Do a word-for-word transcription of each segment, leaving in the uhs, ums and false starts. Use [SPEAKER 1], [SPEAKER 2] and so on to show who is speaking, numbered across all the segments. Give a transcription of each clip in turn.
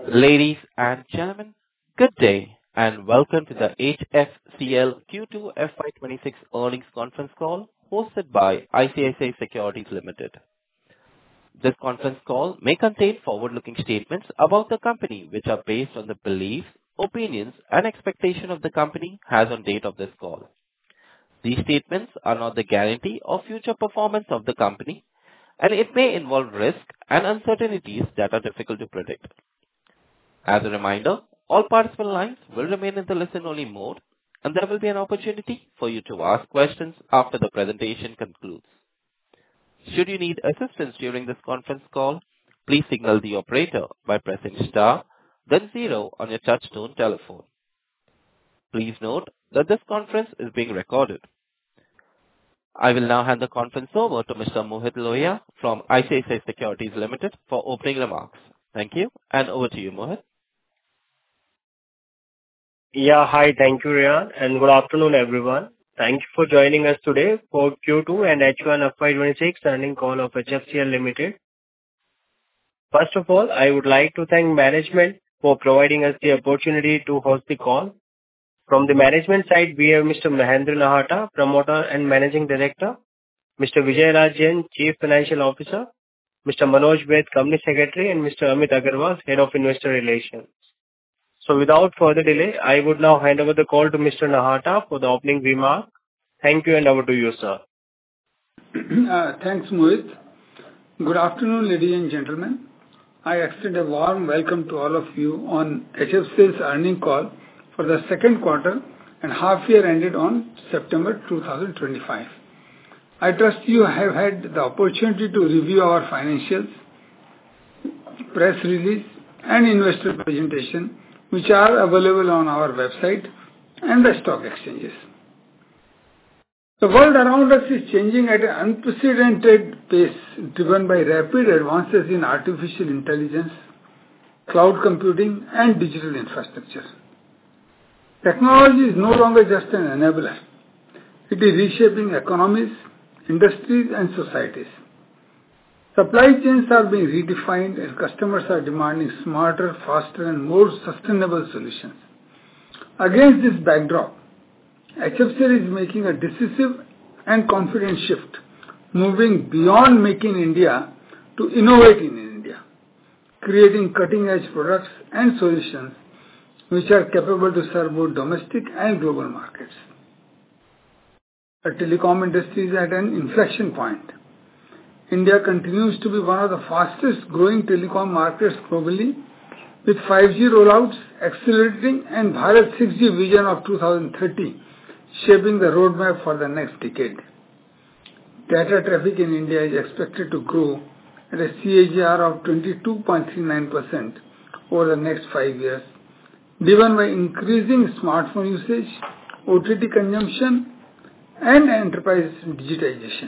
[SPEAKER 1] Ladies and gentlemen, good day, and welcome to the H F C L Q two F Y twenty-six earnings conference call hosted by I C I C I Securities Limited. This conference call may contain forward-looking statements about the company, which are based on the beliefs, opinions, and expectation of the company as on date of this call. These statements are not the guarantee of future performance of the company, and it may involve risks and uncertainties that are difficult to predict. As a reminder, all participant lines will remain in the listen-only mode, and there will be an opportunity for you to ask questions after the presentation concludes. Should you need assistance during this conference call, please signal the operator by pressing star, then zero on your touchtone telephone. Please note that this conference is being recorded. I will now hand the conference over to Mister Mohit Lohia from I C I C I Securities Limited for opening remarks. Thank you, and over to you, Mohit.
[SPEAKER 2] Yeah, hi. Thank you, Rian, and good afternoon, everyone. Thank you for joining us today for Q two and H one F Y twenty-six earnings call of H F C L Limited. First of all, I would like to thank management for providing us the opportunity to host the call. From the management side, we have Mister Mahendra Nahata, Promoter and Managing Director, Mister Vijay Raj Jain, Chief Financial Officer, Mister Manoj Baid, Company Secretary, and Mister Amit Agarwal, Head of Investor Relations. So without further delay, I would now hand over the call to Mister Nahata for the opening remark. Thank you, and over to you, sir.
[SPEAKER 3] Uh, thanks, Mohit. Good afternoon, ladies and gentlemen. I extend a warm welcome to all of you on H F C L's earnings call for the second quarter and half year ended on September two thousand twenty-five. I trust you have had the opportunity to review our financials, press release, and investor presentation, which are available on our website and the stock exchanges. The world around us is changing at an unprecedented pace, driven by rapid advances in artificial intelligence, cloud computing, and digital infrastructure. Technology is no longer just an enabler. It is reshaping economies, industries, and societies. Supply chains are being redefined and customers are demanding smarter, faster, and more sustainable solutions. Against this backdrop, H F C L is making a decisive and confident shift, moving beyond Make in India to innovate in India, creating cutting-edge products and solutions which are capable to serve both domestic and global markets. The telecom industry is at an inflection point. India continues to be one of the fastest growing telecom markets globally, with five G rollouts accelerating and Bharat six G vision of two thousand thirty shaping the roadmap for the next decade. Data traffic in India is expected to grow at a C A G R of twenty-two point three nine percent over the next five years, driven by increasing smartphone usage, O T T consumption, and enterprise digitization.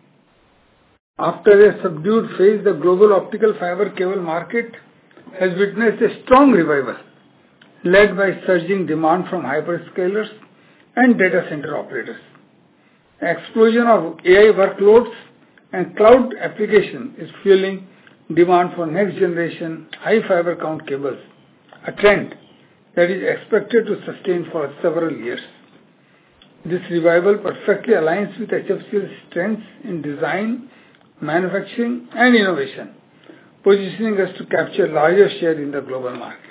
[SPEAKER 3] After a subdued phase, the global optical fiber cable market has witnessed a strong revival, led by surging demand from hyperscalers and data center operators. The explosion of A I workloads and cloud application is fueling demand for next-generation high fiber count cables, a trend that is expected to sustain for several years. This revival perfectly aligns with H F C L's strengths in design, manufacturing, and innovation, positioning us to capture larger share in the global market.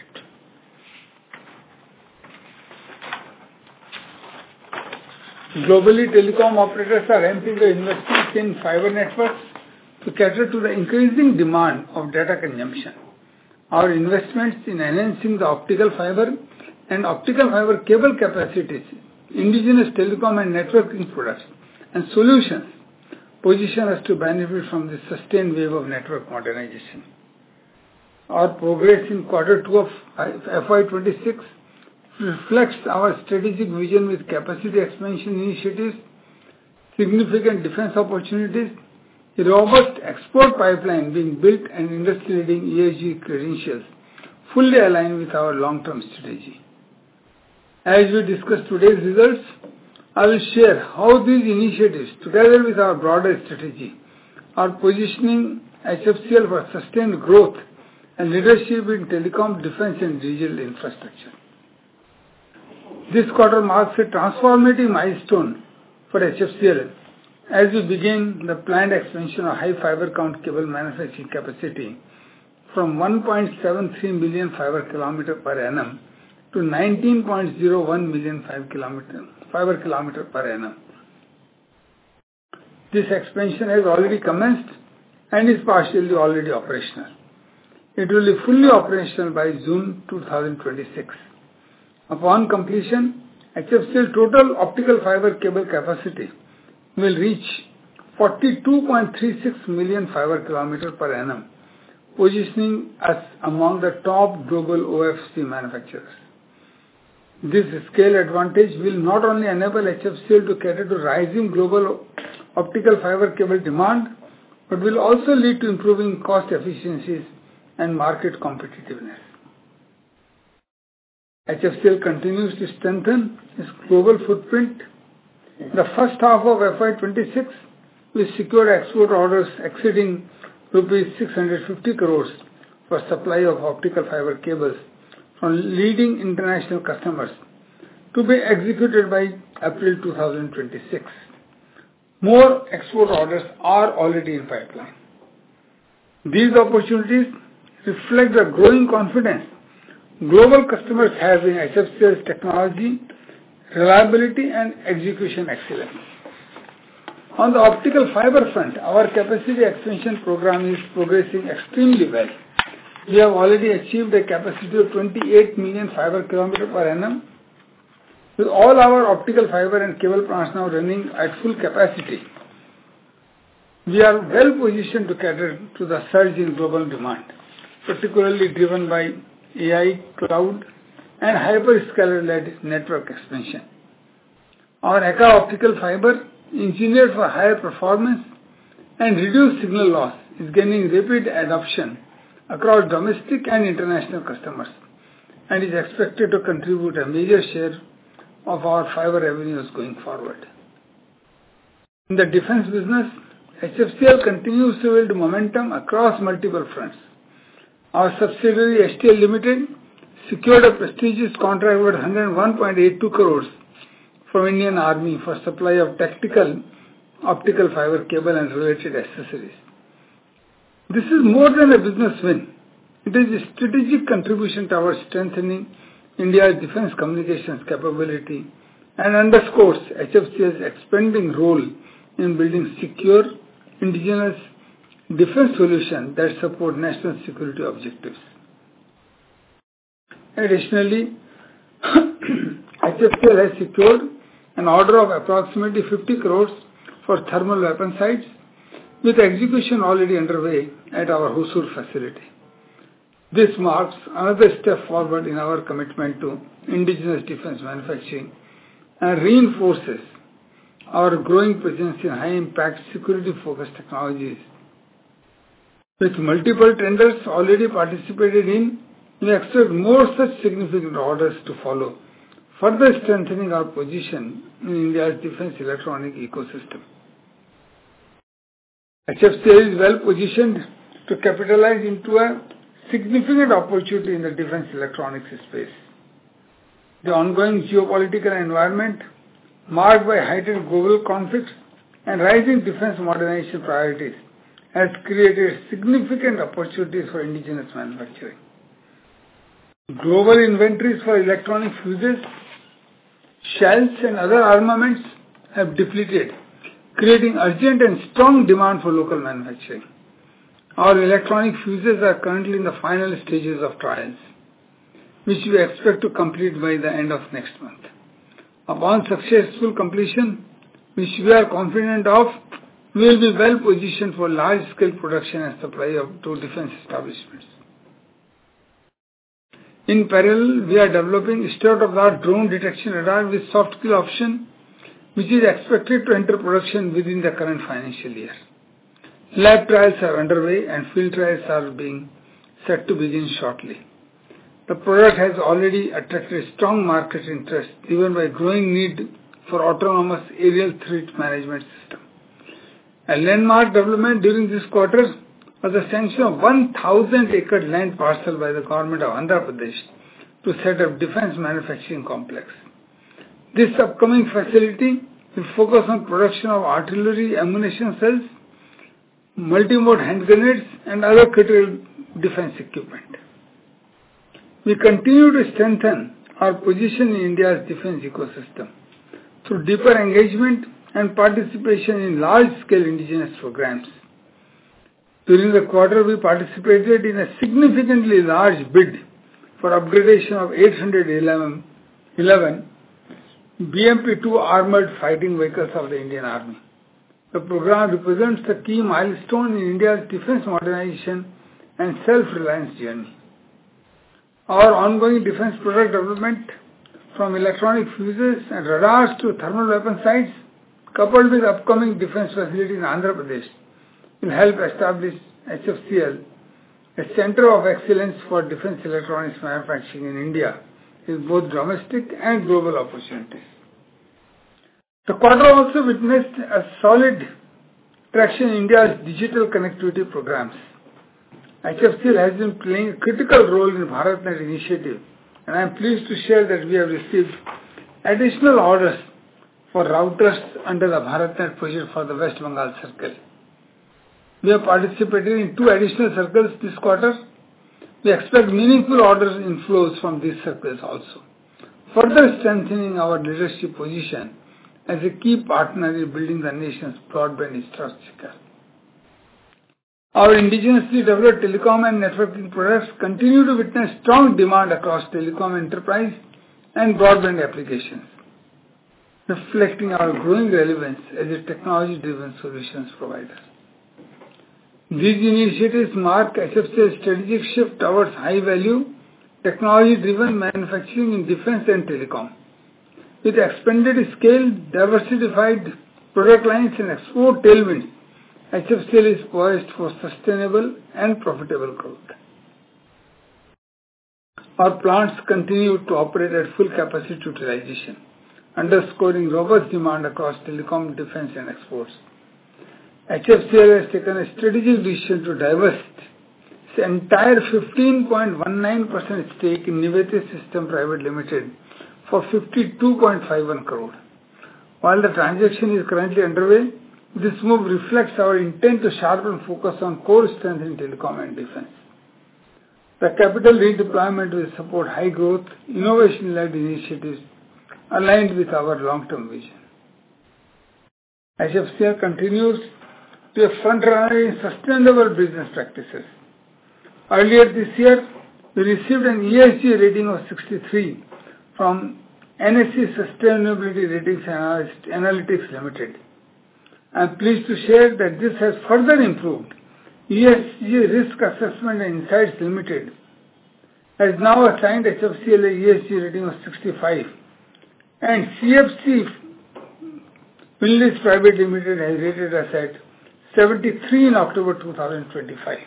[SPEAKER 3] Globally, telecom operators are ramping their investments in fiber networks to cater to the increasing demand of data consumption. Our investments in enhancing the optical fiber and optical fiber cable capacities, indigenous telecom and networking products, and solutions position us to benefit from this sustained wave of network modernization. Our progress in quarter two of F Y twenty-six reflects our strategic vision with capacity expansion initiatives, significant defense opportunities, a robust export pipeline being built, and industry-leading E S G credentials fully aligned with our long-term strategy. As we discuss today's results, I will share how these initiatives, together with our broader strategy, are positioning H F C L for sustained growth and leadership in telecom, defense, and digital infrastructure. This quarter marks a transformative milestone for H F C L as we begin the planned expansion of high fiber count cable manufacturing capacity from one point seven three million fiber kilometer per annum to nineteen point zero one million fiber kilometer, fiber kilometer per annum. This expansion has already commenced and is partially already operational. It will be fully operational by June two thousand twenty-six. Upon completion, H F C L total optical fiber cable capacity will reach forty-two point three six million fiber kilometer per annum, positioning us among the top global O F C manufacturers. This scale advantage will not only enable H F C L to cater to rising global optical fiber cable demand, but will also lead to improving cost efficiencies and market competitiveness. H F C L continues to strengthen its global footprint. In the first half of F Y twenty-six, we secured export orders exceeding rupees six hundred fifty crores for supply of optical fiber cables from leading international customers to be executed by April two thousand twenty-six. More export orders are already in pipeline. These opportunities reflect the growing confidence global customers have in H F C L's technology, reliability, and execution excellence. On the optical fiber front, our capacity expansion program is progressing extremely well. We have already achieved a capacity of twenty-eight million fiber kilometer per annum. With all our optical fiber and cable plants now running at full capacity, we are well positioned to cater to the surge in global demand, particularly driven by A I, cloud, and hyperscaler-led network expansion. Our E C A optical fiber, engineered for higher performance and reduced signal loss, is gaining rapid adoption across domestic and international customers and is expected to contribute a major share of our fiber revenues going forward. In the defense business, H F C L continues to build momentum across multiple fronts. Our subsidiary H T L Limited secured a prestigious contract worth one hundred one point eight two crores from Indian Army for supply of tactical optical fiber cable and related accessories. This is more than a business win. It is a strategic contribution towards strengthening India's defense communications capability and underscores H F C L's expanding role in building secure, indigenous defense solutions that support national security objectives. Additionally, H F C L has secured an order of approximately fifty crores for thermal weapon sights, with execution already underway at our Hosur facility. This marks another step forward in our commitment to indigenous defense manufacturing and reinforces our growing presence in high-impact security-focused technologies. With multiple tenders already participated in, we expect more such significant orders to follow, further strengthening our position in India's defense electronic ecosystem. H F C L is well positioned to capitalize into a significant opportunity in the defense electronics space. The ongoing geopolitical environment, marked by heightened global conflicts and rising defense modernization priorities, has created significant opportunities for indigenous manufacturing. Global inventories for electronic fuses, shells, and other armaments have depleted, creating urgent and strong demand for local manufacturing. Our electronic fuses are currently in the final stages of trials, which we expect to complete by the end of next month. Upon successful completion, which we are confident of, we will be well positioned for large-scale production and supply of to defense establishments. In parallel, we are developing state-of-the-art drone detection radar with soft kill option, which is expected to enter production within the current financial year. Lab trials are underway and field trials are being set to begin shortly. The product has already attracted strong market interest driven by growing need for autonomous aerial threat management system. A landmark development during this quarter was the sanction of one thousand acre land parcel by the government of Andhra Pradesh to set up defense manufacturing complex. This upcoming facility will focus on production of artillery ammunition cells, multi-mode hand grenades and other critical defense equipment. We continue to strengthen our position in India's defense ecosystem through deeper engagement and participation in large-scale indigenous programs. During the quarter, we participated in a significantly large bid for upgradation of eight hundred eleven B M P two armored fighting vehicles of the Indian Army. The program represents a key milestone in India's defense modernization and self-reliance journey. Our ongoing defense product development, from electronic fuses and radars to thermal weapon sights, coupled with upcoming defense facility in Andhra Pradesh, will help establish H F C L, a center of excellence for defense electronics manufacturing in India, with both domestic and global opportunities. The quarter also witnessed a solid traction in India's digital connectivity programs. H F C L has been playing a critical role in BharatNet initiative, and I am pleased to share that we have received additional orders for routers under the BharatNet project for the West Bengal circle. We have participated in two additional circles this quarter. We expect meaningful orders inflows from these circles also, further strengthening our leadership position as a key partner in building the nation's broadband infrastructure. Our indigenously developed telecom and networking products continue to witness strong demand across telecom enterprise and broadband applications, reflecting our growing relevance as a technology-driven solutions provider. These initiatives mark H F C L's strategic shift towards high-value, technology-driven manufacturing in defense and telecom. With expanded scale, diversified product lines and export tailwinds, H F C L is poised for sustainable and profitable growth. Our plants continue to operate at full capacity utilization, underscoring robust demand across telecom, defense and exports. H F C L has taken a strategic decision to divest its entire fifteen point one nine percent stake in Nivetis Systems Private Limited for fifty-two point five one crore. While the transaction is currently underway, this move reflects our intent to sharpen focus on core strength in telecom and defense. The capital redeployment will support high growth, innovation-led initiatives aligned with our long-term vision. H F C L continues to be a front-runner in sustainable business practices. Earlier this year, we received an E S G rating of sixty-three from N S E Sustainability Ratings Analytics Limited. I am pleased to share that this has further improved. E S G Risk Assessment and Insights Limited has now assigned H F C L a E S G rating of sixty-five, and C F C Finlis Private Limited has rated us at seventy-three in October two thousand twenty-five.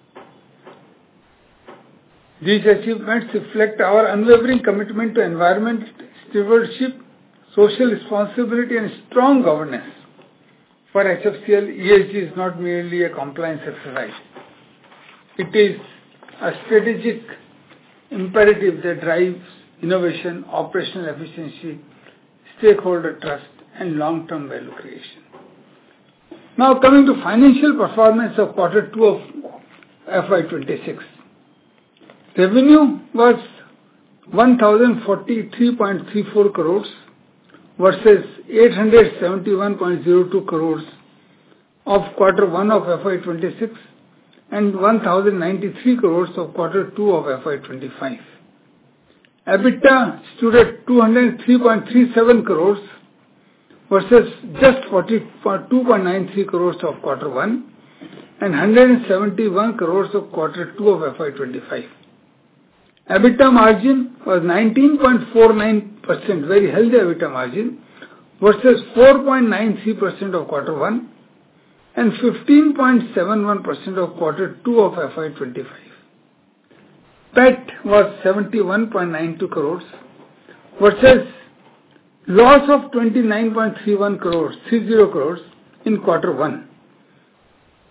[SPEAKER 3] These achievements reflect our unwavering commitment to environment stewardship, social responsibility and strong governance. For H F C L, E S G is not merely a compliance exercise. It is a strategic imperative that drives innovation, operational efficiency, stakeholder trust, and long-term value creation. Now coming to financial performance of quarter two of F Y twenty-six. Revenue was one thousand forty-three point three four crores versus eight hundred seventy-one point zero two crores of quarter one of F Y twenty-six and one thousand ninety-three crores of quarter two of F Y twenty-five. EBITDA stood at two hundred three point three seven crores versus just forty-two point nine three crores of quarter one and one hundred seventy-one crores of quarter two of F Y twenty-five. EBITDA margin was nineteen point four nine percent, very healthy EBITDA margin, versus four point nine three percent of quarter one and fifteen point seven one percent of quarter two of F Y twenty-five. P A T was seventy-one point nine two crores versus loss of twenty-nine point three one crores, thirty crores in quarter one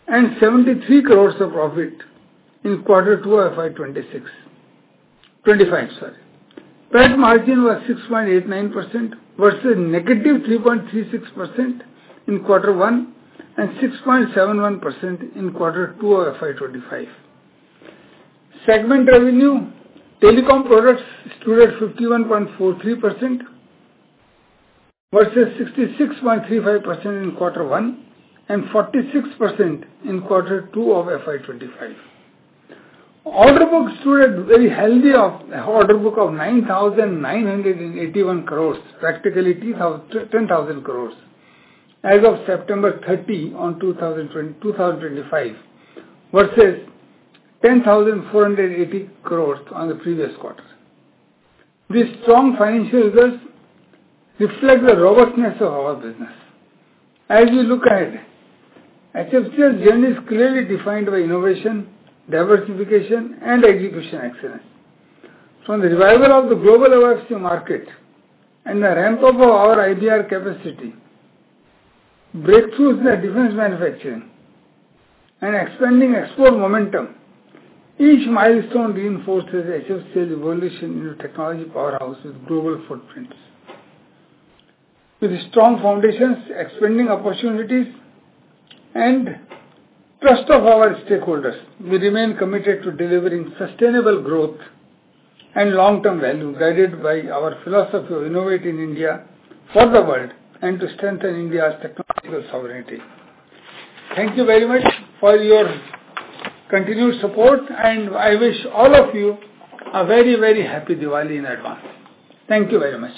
[SPEAKER 3] and seventy-three crores of profit in quarter two of F Y twenty-six, twenty-five, sorry. P A T margin was six point eight nine percent versus negative three point three six percent in quarter one and six point seven one percent in quarter two of F Y twenty-five. Segment revenue, telecom products stood at fifty-one point four three percent versus sixty-six point three five percent in quarter one and forty-six percent in quarter two of F Y twenty-five. Order book stood at very healthy of order book of nine thousand nine hundred eighty-one crores, practically ten thousand crores, as of September thirtieth on two thousand twenty-five versus ten thousand four hundred eighty crores on the previous quarter. These strong financial results reflect the robustness of our business. As we look ahead, H F C L's journey is clearly defined by innovation, diversification and execution excellence. From the revival of the global O F C market and the ramp up of our I B R capacity, breakthroughs in the defense manufacturing and expanding export momentum, each milestone reinforces H F C L's evolution into a technology powerhouse with global footprints. With strong foundations, expanding opportunities and trust of our stakeholders, we remain committed to delivering sustainable growth and long-term value guided by our philosophy of innovate in India for the world and to strengthen India's technological sovereignty. Thank you very much for your continued support, and I wish all of you a very, very happy Diwali in advance. Thank you very much.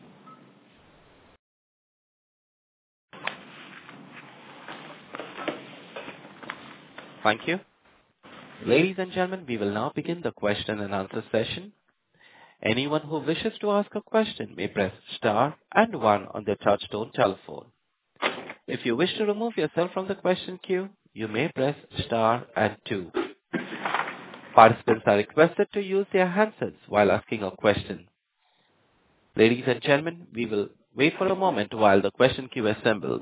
[SPEAKER 1] Thank you. Ladies and gentlemen, we will now begin the question and answer session. Anyone who wishes to ask a question may press star and one on their touchtone telephone. If you wish to remove yourself from the question queue, you may press star and two. Participants are requested to use their handsets while asking a question. Ladies and gentlemen, we will wait for a moment while the question queue assembles.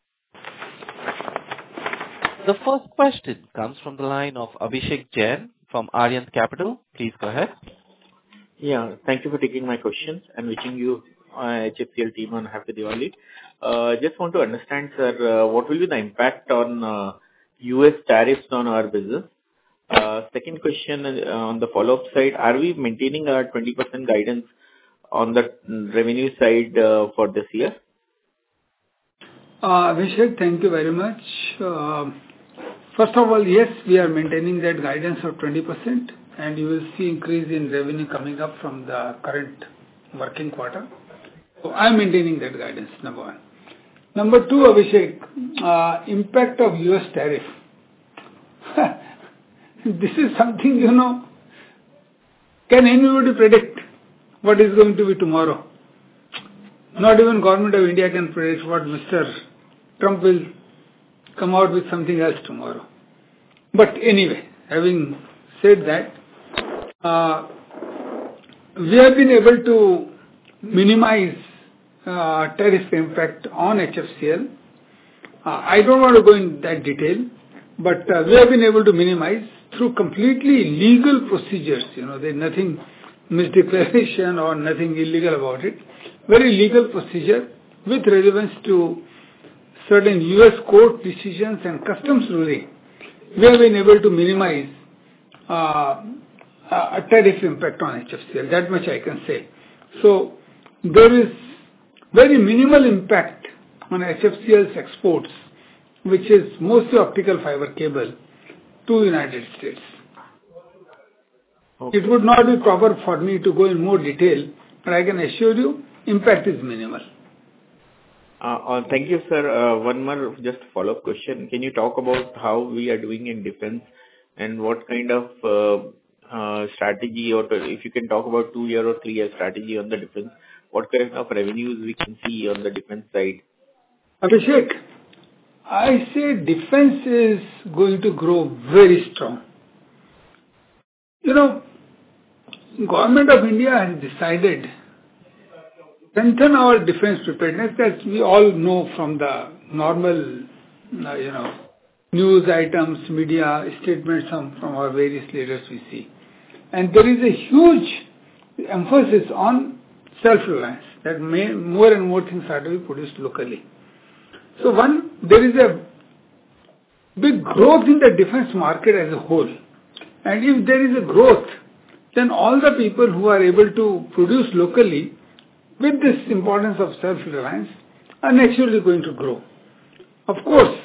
[SPEAKER 1] The first question comes from the line of Abhishek Jain from Arihant Capital. Please go ahead.
[SPEAKER 4] Yeah, thank you for taking my questions and wishing you, uh, H F C L team, on happy Diwali. Uh, just want to understand, sir, uh, what will be the impact on uh, U S tariffs on our business? Uh, second question uh, on the follow-up side, are we maintaining our twenty percent guidance on the revenue side uh, for this year?
[SPEAKER 3] Uh, Abhishek, thank you very much. Uh, First of all, yes, we are maintaining that guidance of twenty percent, and you will see increase in revenue coming up from the current working quarter. So I am maintaining that guidance, number one. Number two, Abhishek, uh, impact of U S tariff. This is something, you know, can anybody predict what is going to be tomorrow? Not even Government of India can predict what Mister Trump will come out with something else tomorrow. But anyway, having said that, uh, we have been able to minimize uh, tariff impact on H F C L. Uh, I don't want to go in that detail, but uh, we have been able to minimize through completely legal procedures. You know, there's nothing misdeclaration or nothing illegal about it. Very legal procedure with relevance to certain U S court decisions and customs ruling. We have been able to minimize uh, a tariff impact on H F C L. That much I can say. So there is very minimal impact on H F C L's exports, which is mostly optical fiber cable, to United States. Okay. It would not be proper for me to go in more detail, but I can assure you, impact is minimal.
[SPEAKER 4] Uh, uh, thank you, sir. Uh, one more just follow-up question. Can you talk about how we are doing in defense and what kind of uh, uh, strategy, or if you can talk about two-year or three-year strategy on the defense, what kind of revenues we can see on the defense side?
[SPEAKER 3] Abhishek, I say defense is going to grow very strong. You know, Government of India has decided strengthen our defense preparedness, as we all know from the normal, uh, you know, news items, media statements from, from our various leaders we see. And there is a huge emphasis on self-reliance, that may, more and more things are to be produced locally. So one, there is a big growth in the defense market as a whole. And if there is a growth, then all the people who are able to produce locally with this importance of self-reliance are naturally going to grow. Of course,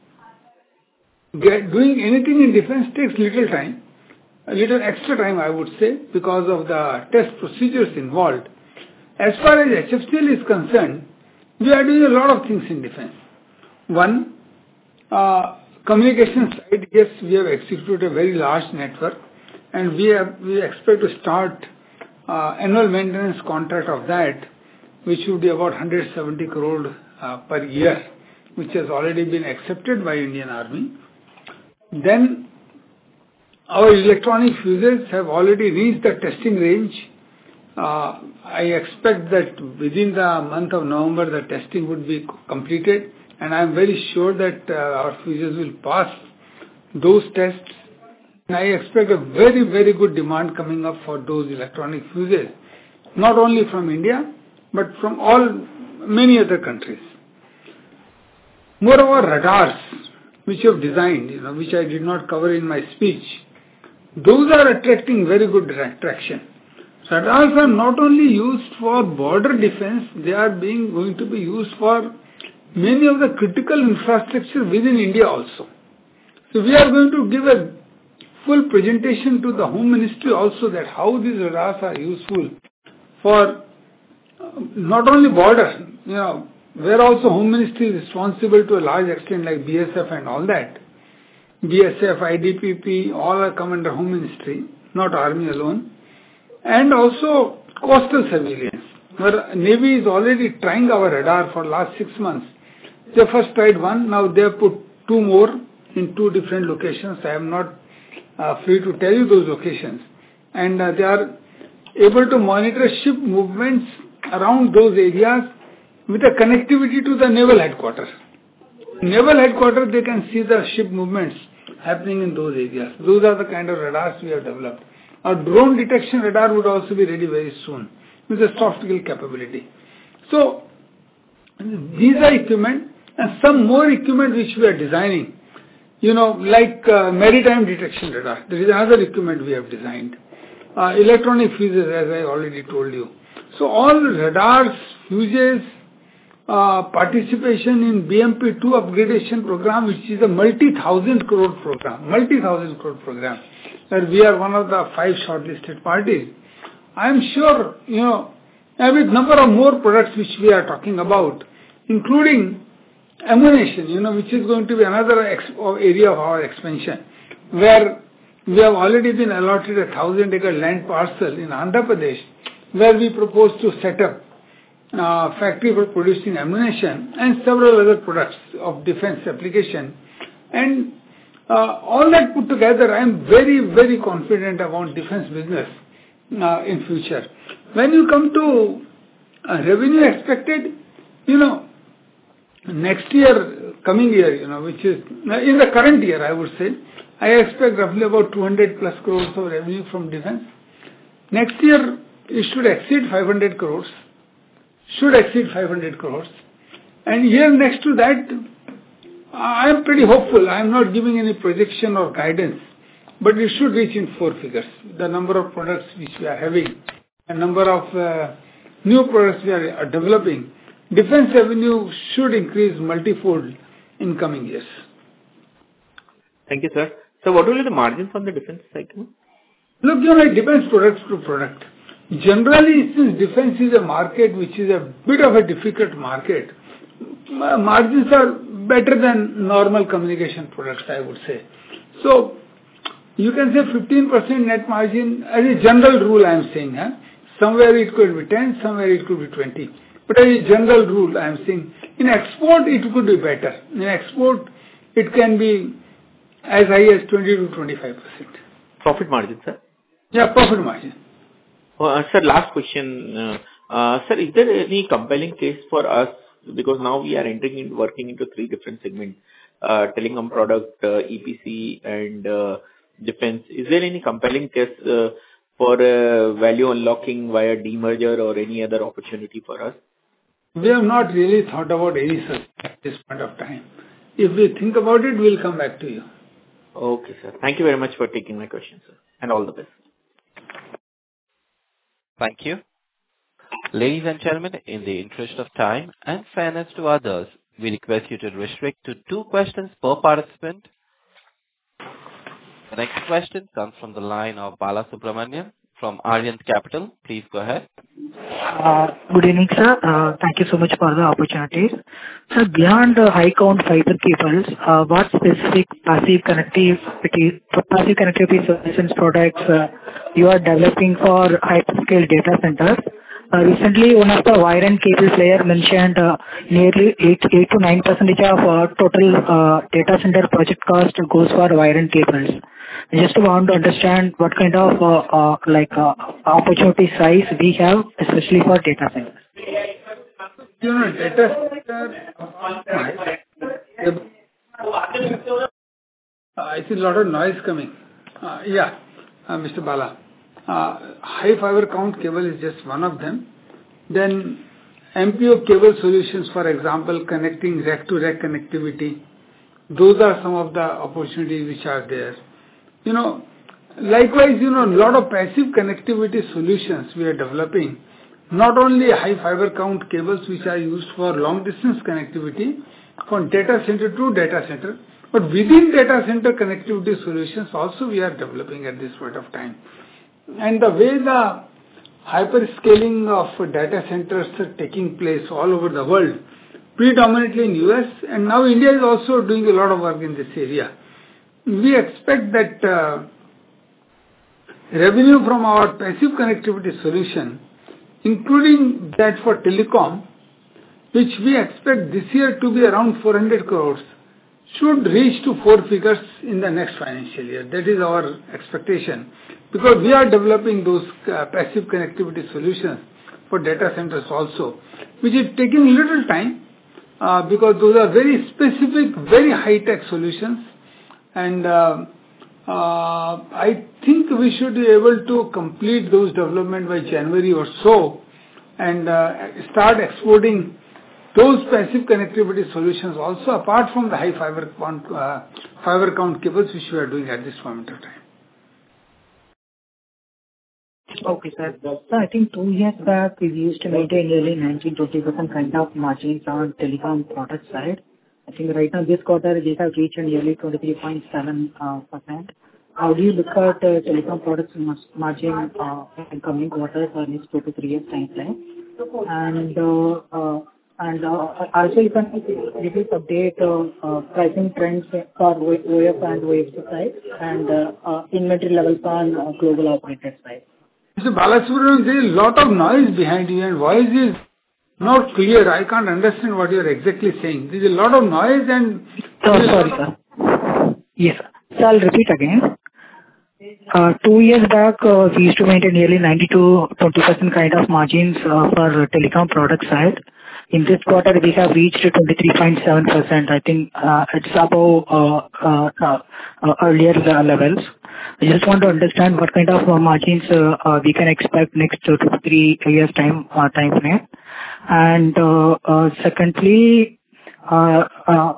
[SPEAKER 3] get, doing anything in defense takes little time, a little extra time I would say, because of the test procedures involved. As far as H F C L is concerned, we are doing a lot of things in defense. One, uh, communication side, yes, we have executed a very large network, and we have, we expect to start uh, annual maintenance contract of that, which would be about one hundred seventy crore uh, per year, which has already been accepted by Indian Army. Then our electronic fuses have already reached the testing range. Uh, I expect that within the month of November the testing would be completed, and I am very sure that uh, our fuses will pass those tests. And I expect a very, very good demand coming up for those electronic fuses, not only from India, but from all, many other countries. Moreover, radars, which you have designed, you know, which I did not cover in my speech, those are attracting very good traction. Radars are not only used for border defense, they are being going to be used for many of the critical infrastructure within India also. So we are going to give a full presentation to the Home Ministry also, that how these radars are useful for not only border, you know, where also Home Ministry is responsible to a large extent, like B S F and all that. B S F, I D P P, all are come under Home Ministry, not Army alone. And also coastal surveillance, where Navy is already trying our radar for last six months. They first tried one, now they have put two more in two different locations. I am not uh, free to tell you those locations. And uh, they are able to monitor ship movements around those areas with a connectivity to the naval headquarters. Naval headquarters, they can see the ship movements happening in those areas. Those are the kind of radars we have developed. Our drone detection radar would also be ready very soon with a soft kill capability. So these are equipment, and some more equipment which we are designing, you know, like uh, maritime detection radar. There is another equipment we have designed. Uh, electronic fuses, as I already told you. So all radars, fuses, uh, participation in B M P two upgradation program, which is a multi-thousand crore program, multi-thousand crore program, where we are one of the five shortlisted parties. I am sure, you know, and with number of more products which we are talking about, including ammunition, you know, which is going to be another ex- area of our expansion, where we have already been allotted a thousand acre land parcel in Andhra Pradesh, where we propose to set up a factory for producing ammunition and several other products of defense application. And uh, all that put together, I am very, very confident about defense business uh, in future. When you come to uh, revenue expected, you know, next year, coming year, you know, which is, in the current year, I would say, I expect roughly about two hundred plus crores of revenue from defense. Next year, it should exceed five hundred crores. Should exceed five hundred crores. And year next to that, I am pretty hopeful. I am not giving any projection or guidance, but it should reach in four figures. The number of products which we are having, a number of uh, new products we are developing, defense revenue should increase multifold in coming years.
[SPEAKER 4] Thank you, sir. So what will be the margins on the defense segment?
[SPEAKER 3] Look, you know, it depends product to product. Generally, since defense is a market which is a bit of a difficult market, margins are better than normal communication products, I would say. So, you can say fifteen percent net margin as a general rule I am saying. Huh? Somewhere it could be ten, somewhere it could be twenty. But as a general rule I am saying, in export it could be better. In export it can be as high as twenty to twenty-five percent.
[SPEAKER 4] Profit margin, sir?
[SPEAKER 3] Yeah, profit margin.
[SPEAKER 4] Oh, uh, sir, last question. Uh, uh, sir, is there any compelling case for us, because now we are entering in working into three different segments. uh, telecom product, uh, E P C and uh, defense. Is there any compelling case uh, for uh, value unlocking via demerger or any other opportunity for us?
[SPEAKER 3] We have not really thought about any such at this point of time. If we think about it, we'll come back to you.
[SPEAKER 4] Okay, sir. Thank you very much for taking my question, sir, and all the best.
[SPEAKER 1] Thank you. Ladies and gentlemen, in the interest of time and fairness to others, we request you to restrict to two questions per participant. The next question comes from the line of Bala Subramanian from Arihant Capital. Please go ahead.
[SPEAKER 5] Uh, Good evening, sir. Uh, Thank you so much for the opportunity. Sir, beyond the high count fiber cables, uh, what specific passive connectivity passive connectivity solutions products uh, you are developing for hyperscale data centers? Uh, Recently, one of the wire and cable player mentioned uh, nearly eight to nine percent of uh, total uh, data center project cost goes for wire and cables. I just want to understand what kind of uh, uh, like uh, opportunity size we have, especially for data centers.
[SPEAKER 3] You know, data center, uh, I see a lot of noise coming. Uh, yeah, uh, Mister Bala. Uh, high fiber count cable is just one of them. Then M P O cable solutions, for example, connecting rack to rack connectivity. Those are some of the opportunities which are there. You know, likewise, you know, a lot of passive connectivity solutions we are developing. Not only high fiber count cables which are used for long distance connectivity from data center to data center, but within data center connectivity solutions also we are developing at this point of time. And the way the hyperscaling of data centers are taking place all over the world, predominantly in U S, and now India is also doing a lot of work in this area. We expect that uh, revenue from our passive connectivity solution, including that for telecom, which we expect this year to be around four hundred crores, should reach to four figures in the next financial year. That is our expectation, because we are developing those uh, passive connectivity solutions for data centers also, which is taking little time uh, because those are very specific, very high-tech solutions, and uh, uh, I think we should be able to complete those development by January or so, and uh, start exporting those passive connectivity solutions also, apart from the high fiber count, uh, fiber count cables which we are doing at this moment of time.
[SPEAKER 5] Okay, sir. So I think two years back we used to maintain nearly nineteen to twenty percent kind of margins on telecom product side. I think right now this quarter we have reached nearly twenty-three point seven percent. How do you look at uh, telecom products margin uh, in coming quarters or next two to three years time frame? And uh, uh, and uh, also you can please update uh, uh, pricing trends for O F and O F C side, and uh, uh, inventory levels on uh, global operator side.
[SPEAKER 3] Mister Balasubramanian, there is a lot of noise behind you and voice is not clear. I can't understand what you are exactly saying. There is a lot of noise and...
[SPEAKER 5] Oh, sorry, sir. Yes, sir. So I'll repeat again. Uh, two years back, uh, we used to maintain nearly ninety to twenty percent kind of margins uh, for telecom product side. In this quarter, we have reached twenty-three point seven percent. I think uh, it's above uh, uh, uh, uh, earlier uh, levels. I just want to understand what kind of uh, margins uh, uh, we can expect next two to three years time uh, time frame. And uh, uh, secondly, uh, uh,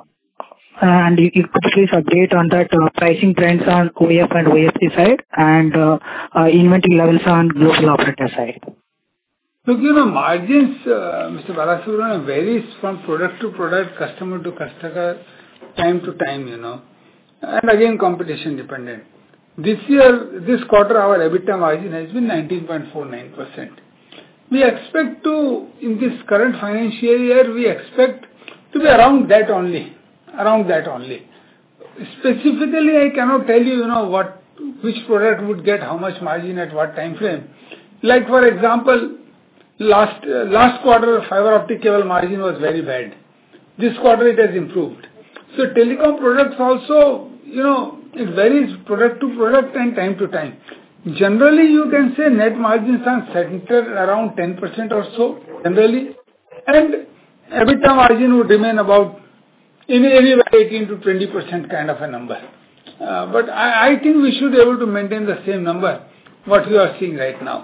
[SPEAKER 5] and you, you could please update on that uh, pricing trends on O F and O F C side, and uh, uh, inventory levels on global operator side.
[SPEAKER 3] Look, you know, margins, uh, Mister Balasubramanian, varies from product to product, customer to customer, time to time, you know. And again, competition dependent. This year, this quarter, our EBITDA margin has been nineteen point four nine percent. We expect to, in this current financial year, we expect to be around that only, around that only. Specifically, I cannot tell you, you know, what, which product would get how much margin at what time frame. Like, for example, last, uh, last quarter, fiber optic cable margin was very bad. This quarter, it has improved. So, telecom products also, you know, it varies product to product and time to time. Generally, you can say net margins are centered around ten percent or so, generally, and EBITDA margin would remain about in anywhere eighteen to twenty percent kind of a number. Uh, but I, I think we should be able to maintain the same number, what you are seeing right now.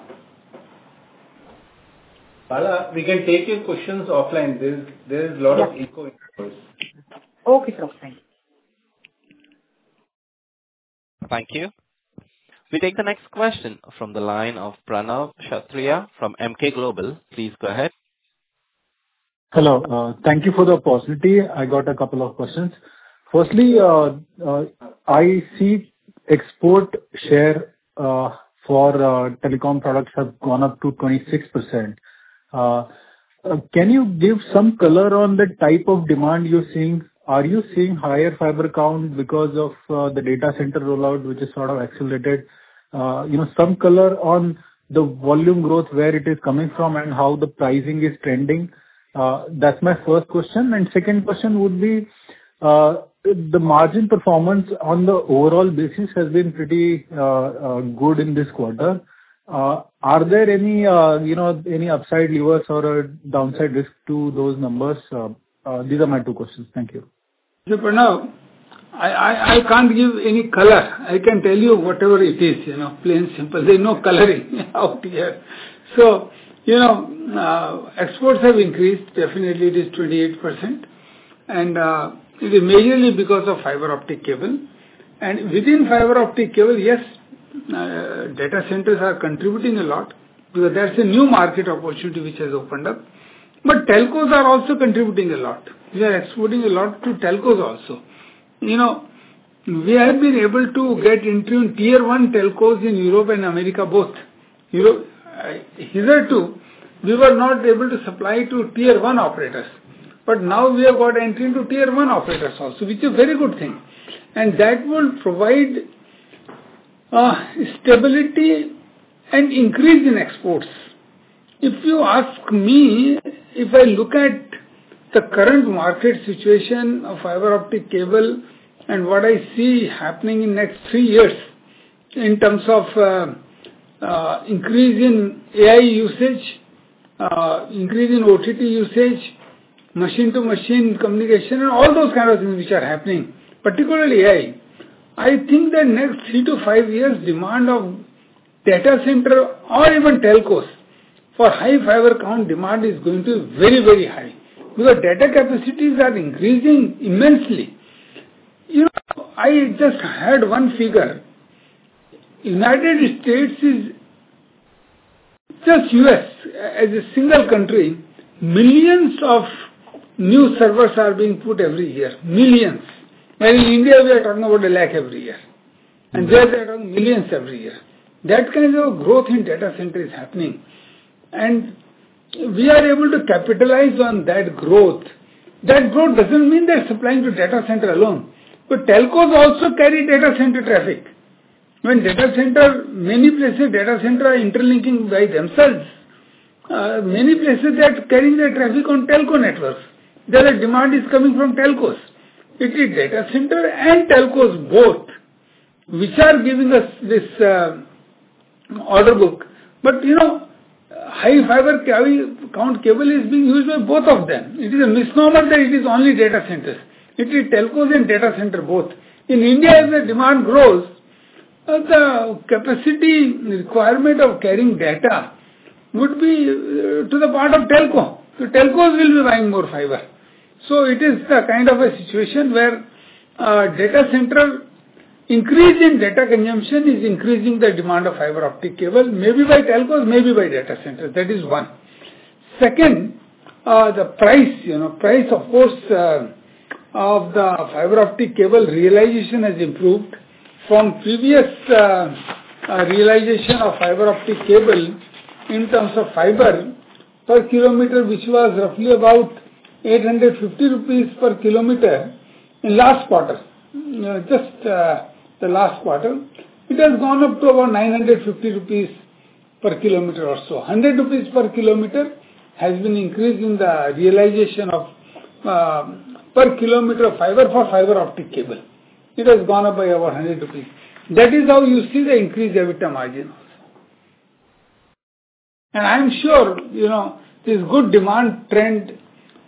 [SPEAKER 6] Bala, we can take your questions offline. There is there is a lot
[SPEAKER 5] Yeah.
[SPEAKER 6] of echo in your voice.
[SPEAKER 5] Okay, sir. Thank you.
[SPEAKER 1] Thank you. We take the next question from the line of Pranav Kshatriya from Emkay Global. Please go ahead.
[SPEAKER 7] Hello. uh, Thank you for the opportunity. I got a couple of questions. Firstly, uh, uh, I see export share uh, for uh, telecom products have gone up to twenty-six percent. Uh, uh, Can you give some color on the type of demand you're seeing? Are you seeing higher fiber count because of uh, the data center rollout, which is sort of accelerated? Uh, You know, some color on the volume growth, where it is coming from and how the pricing is trending. Uh, That's my first question. And second question would be, uh, the margin performance on the overall basis has been pretty uh, uh, good in this quarter. Uh, Are there any, uh, you know, any upside levers or a downside risk to those numbers? Uh, uh, These are my two questions. Thank you.
[SPEAKER 3] So Pranav, I, I, I can't give any color. I can tell you whatever it is, you know, plain simple. There is no coloring out here. So, you know, uh, exports have increased. Definitely it is twenty-eight percent. And uh, it is majorly because of fiber optic cable. And within fiber optic cable, yes, uh, data centers are contributing a lot because that's a new market opportunity which has opened up. But telcos are also contributing a lot. We are exporting a lot to telcos also. You know, we have been able to get into tier one telcos in Europe and America both. Europe, uh, hitherto, we were not able to supply to tier one operators. But now we have got entry into tier one operators also, which is a very good thing. And that will provide uh, stability and increase in exports. If you ask me, if I look at the current market situation of fiber optic cable and what I see happening in next three years in terms of uh, uh, increase in A I usage, uh, increase in O T T usage, machine-to-machine communication, and all those kind of things which are happening, particularly A I, I think that next three to five years demand of data center or even telcos for high fiber count demand is going to be very, very high. Because data capacities are increasing immensely. You know, I just had one figure. United States is just U S as a single country, millions of new servers are being put every year. Millions. While in India we are talking about a lakh every year. And there they are talking millions every year. That kind of growth in data center is happening. And we are able to capitalize on that growth. That growth doesn't mean they're supplying to data center alone. But telcos also carry data center traffic. When data center, many places data center are interlinking by themselves. Uh, many places they are carrying their traffic on telco networks. There the demand is coming from telcos. It is data center and telcos both, which are giving us this uh, order book. But you know, high fiber count cable is being used by both of them. It is a misnomer that it is only data centers. It is telcos and data center both. In India, as the demand grows, uh, the capacity requirement of carrying data would be uh, to the part of telco. So telcos will be buying more fiber. So it is the kind of a situation where uh, data center increase in data consumption is increasing the demand of fiber optic cable, maybe by telcos, maybe by data centers. That is one. Second, uh, the price, you know, price of course uh, of the fiber optic cable realization has improved from previous uh, uh, realization of fiber optic cable in terms of fiber per kilometer, which was roughly about eight hundred fifty rupees per kilometer in last quarter, uh, just uh, the last quarter, it has gone up to about nine hundred fifty rupees per kilometer or so. one hundred rupees per kilometer has been increasing the realization of uh, per kilometer of fiber for fiber optic cable. It has gone up by about one hundred rupees. That is how you see the increased EBITDA margin also. And I am sure, you know, this good demand trend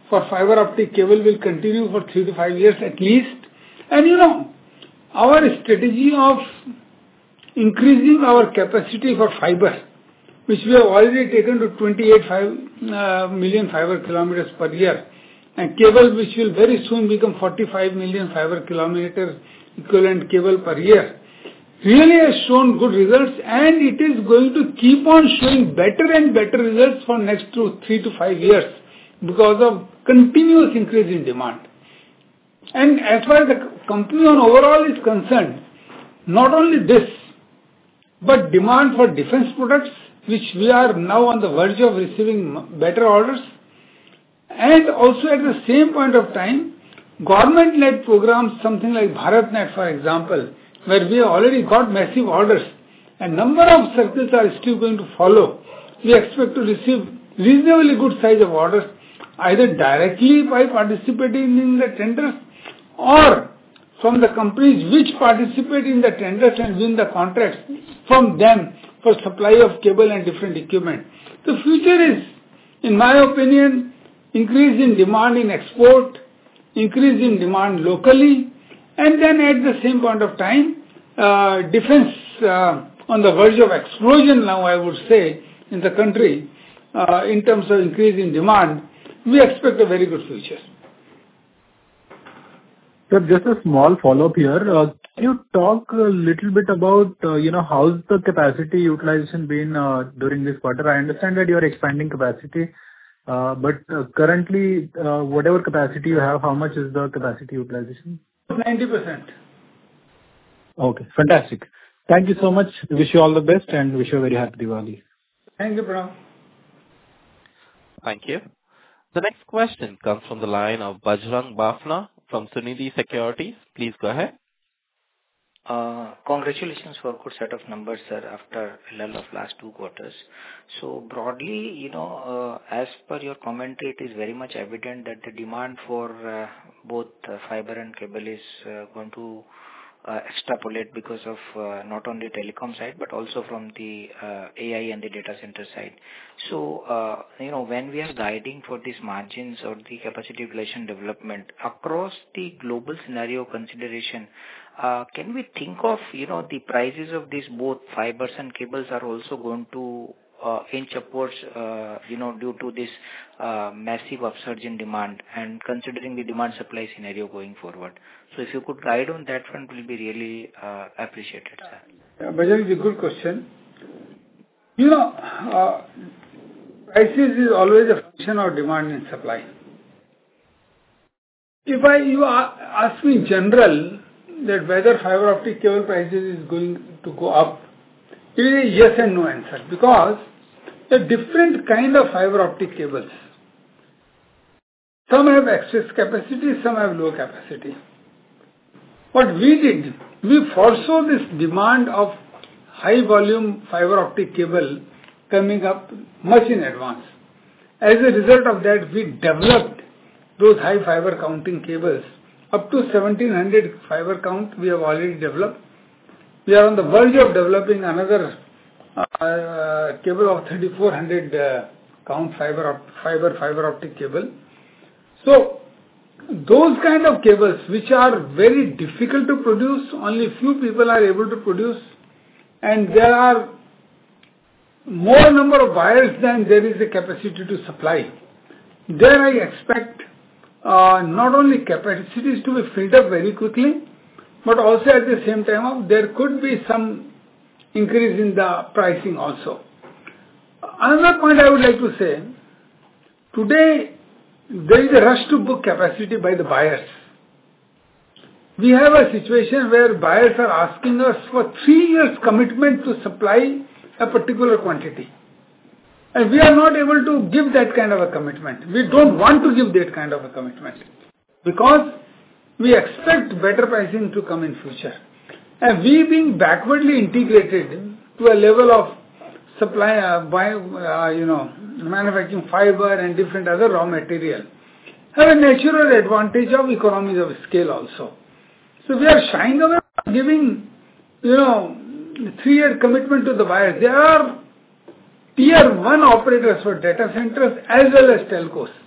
[SPEAKER 3] for fiber optic cable will continue for three to five years at least. And you know, our strategy of increasing our capacity for fiber, which we have already taken to twenty-eight uh, million fiber kilometers per year, and cable which will very soon become forty-five million fiber kilometer equivalent cable per year, really has shown good results, and it is going to keep on showing better and better results for next two, three to five years because of continuous increase in demand. And as far as the company on overall is concerned, not only this, but demand for defense products, which we are now on the verge of receiving better orders, and also at the same point of time, government-led programs, something like BharatNet, for example, where we have already got massive orders, and number of circles are still going to follow. We expect to receive reasonably good size of orders, either directly by participating in the tenders or from the companies which participate in the tenders and win the contracts from them for supply of cable and different equipment. The future is, in my opinion, increase in demand in export, increase in demand locally, and then at the same point of time, uh, defense uh, on the verge of explosion now, I would say, in the country, uh, in terms of increase in demand, we expect a very good future.
[SPEAKER 7] Sir, just a small follow-up here. Uh, Can you talk a little bit about, uh, you know, how's the capacity utilization been uh, during this quarter? I understand that you are expanding capacity, uh, but uh, currently, uh, whatever capacity you have, how much is the capacity utilization?
[SPEAKER 3] ninety percent.
[SPEAKER 7] Okay, fantastic. Thank you so much. Wish you all the best and wish you a very happy Diwali.
[SPEAKER 3] Thank you, Pranav.
[SPEAKER 1] Thank you. The next question comes from the line of Bajrang Bafna from Sunidhi Securities. Please go ahead.
[SPEAKER 8] Uh, congratulations for a good set of numbers, sir, after a lull of last two quarters. So broadly, you know, uh, as per your commentary, it is very much evident that the demand for uh, both uh, fiber and cable is uh, going to uh, extrapolate because of uh, not only telecom side, but also from the uh, A I and the data center side. So, uh, you know, when we are guiding for these margins or the capacity utilization development across the global scenario consideration, Uh, can we think of, you know, the prices of these both fibers and cables are also going to uh, inch upwards, uh, you know, due to this uh, massive upsurge in demand and considering the demand supply scenario going forward? So if you could guide on that front, will be really uh, appreciated, sir.
[SPEAKER 3] Yeah, Bajaj, is a good question. You know, uh, prices is always a function of demand and supply. If I you ask me in general, that whether fiber optic cable prices is going to go up, it is a yes and no answer, because a different kind of fiber optic cables. Some have excess capacity, some have low capacity. What we did, we foresaw this demand of high volume fiber optic cable coming up much in advance. As a result of that, we developed those high fiber counting cables. Up to seventeen hundred fiber count we have already developed. We are on the verge of developing another uh, cable of thirty-four hundred uh, count fiber, fiber fiber optic cable. So those kind of cables which are very difficult to produce, only few people are able to produce, and there are more number of buyers than there is a capacity to supply. There I expect Uh, not only capacities to be filled up very quickly, but also at the same time there could be some increase in the pricing also. Another point I would like to say, today there is a rush to book capacity by the buyers. We have a situation where buyers are asking us for three years commitment to supply a particular quantity. And we are not able to give that kind of a commitment. We don't want to give that kind of a commitment, because we expect better pricing to come in future. And we being backwardly integrated to a level of supply, uh, by, uh, you know, manufacturing fiber and different other raw material, have a natural advantage of economies of scale also. So we are shying away from giving, you know, three-year commitment to the buyers. They are tier one operators for data centers as well as telcos.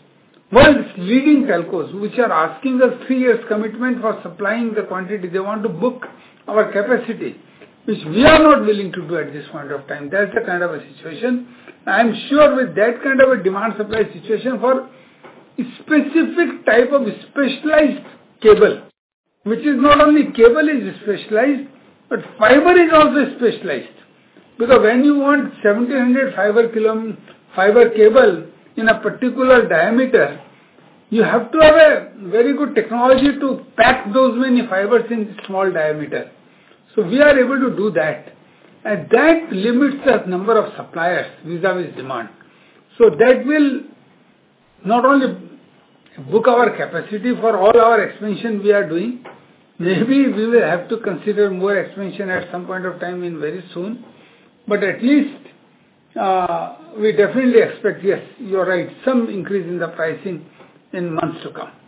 [SPEAKER 3] world's leading telcos, which are asking us three years commitment for supplying the quantity. They want to book our capacity, which we are not willing to do at this point of time. That's the kind of a situation. I am sure with that kind of a demand-supply situation for specific type of specialized cable, which is not only cable is specialized, but fiber is also specialized. Because when you want seventeen hundred fiber, kilo, fiber cable in a particular diameter, you have to have a very good technology to pack those many fibers in small diameter. So we are able to do that. And that limits the number of suppliers vis-a-vis demand. So that will not only book our capacity for all our expansion we are doing, maybe we will have to consider more expansion at some point of time in very soon. But at least uh, we definitely expect, yes, you're right, some increase in the pricing in months to come.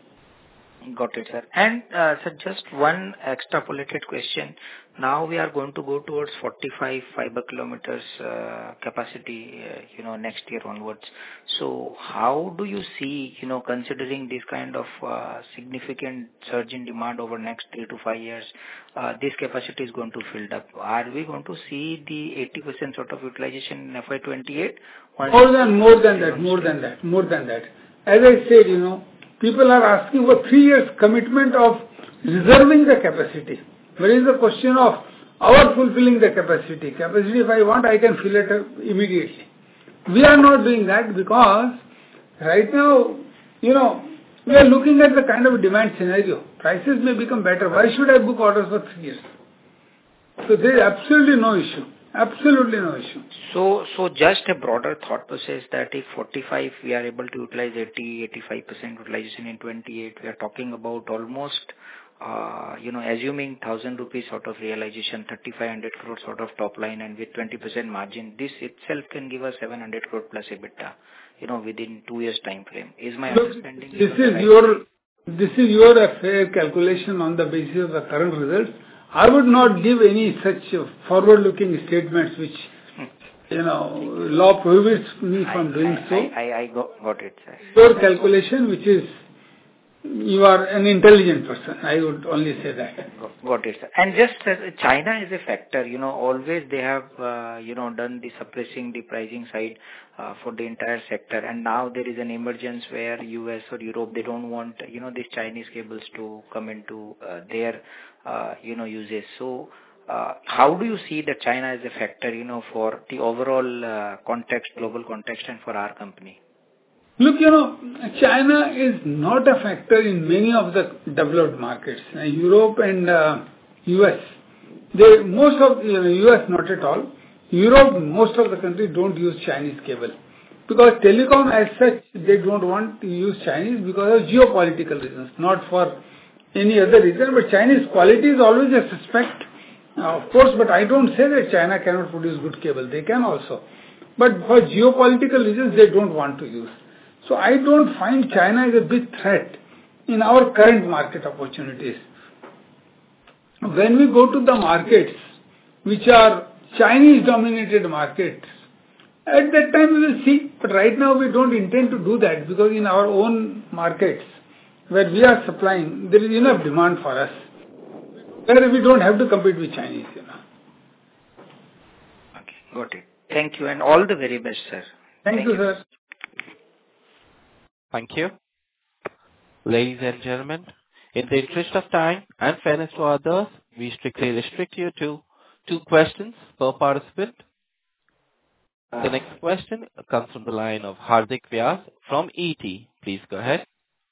[SPEAKER 8] Got it, sir. And uh, sir, just one extrapolated question. Now we are going to go towards forty-five fiber kilometers uh, capacity, uh, you know, next year onwards. So how do you see, you know, considering this kind of uh, significant surge in demand over next three to five years, uh, this capacity is going to fill up? Are we going to see the eighty percent sort of utilization in F Y twenty-eight?
[SPEAKER 3] More than, more than that, more than that, more than that. As I said, you know, people are asking for three years commitment of reserving the capacity. Where is the question of our fulfilling the capacity? Capacity, if I want, I can fill it immediately. We are not doing that because right now, you know, we are looking at the kind of demand scenario. Prices may become better. Why should I book orders for three years? So there is absolutely no issue. Absolutely no issue.
[SPEAKER 8] So, so just a broader thought process that if forty-five we are able to utilize eighty, eighty-five percent utilization in twenty-eight, we are talking about almost, uh, you know, assuming one thousand rupees sort of realization, thirty-five hundred crore sort of top line and with twenty percent margin, this itself can give us seven hundred crore plus EBITDA, you know, within two years time frame. Is my
[SPEAKER 3] Look,
[SPEAKER 8] understanding?
[SPEAKER 3] This is
[SPEAKER 8] right?
[SPEAKER 3] your, this is your fair calculation on the basis of the current results. I would not give any such forward-looking statements which, you know, law prohibits me from
[SPEAKER 8] I,
[SPEAKER 3] doing
[SPEAKER 8] I,
[SPEAKER 3] so.
[SPEAKER 8] I, I, I got, got it, sir.
[SPEAKER 3] Your calculation, which is, you are an intelligent person. I would only say that.
[SPEAKER 8] Got, got it, sir. And just uh, China is a factor, you know, always they have, uh, you know, done the suppressing the pricing side uh, for the entire sector. And now there is an emergence where U S or Europe, they don't want, you know, these Chinese cables to come into uh, their, uh, you know, uses. So, uh, how do you see that China as a factor, you know, for the overall uh, context, global context and for our company?
[SPEAKER 3] Look, you know, China is not a factor in many of the developed markets. Uh, Europe and uh, U S, they, most of, you know, U S not at all. Europe, most of the countries don't use Chinese cable. Because telecom as such, they don't want to use Chinese because of geopolitical reasons, not for any other reason. But Chinese quality is always a suspect, uh, of course, but I don't say that China cannot produce good cable. They can also. But for geopolitical reasons, they don't want to use. So I don't find China is a big threat in our current market opportunities. When we go to the markets, which are Chinese-dominated markets, at that time we will see. But right now we don't intend to do that because in our own markets, where we are supplying, there is enough demand for us, where we don't have to compete with Chinese, you know.
[SPEAKER 8] Okay, got it. Thank you and all the very best, sir.
[SPEAKER 3] Thank, Thank you, you, sir.
[SPEAKER 1] Thank you. Ladies and gentlemen, in the interest of time and fairness to others, we strictly restrict you to two questions per participant. The next question comes from the line of Hardik Vyas from E T. Please go ahead.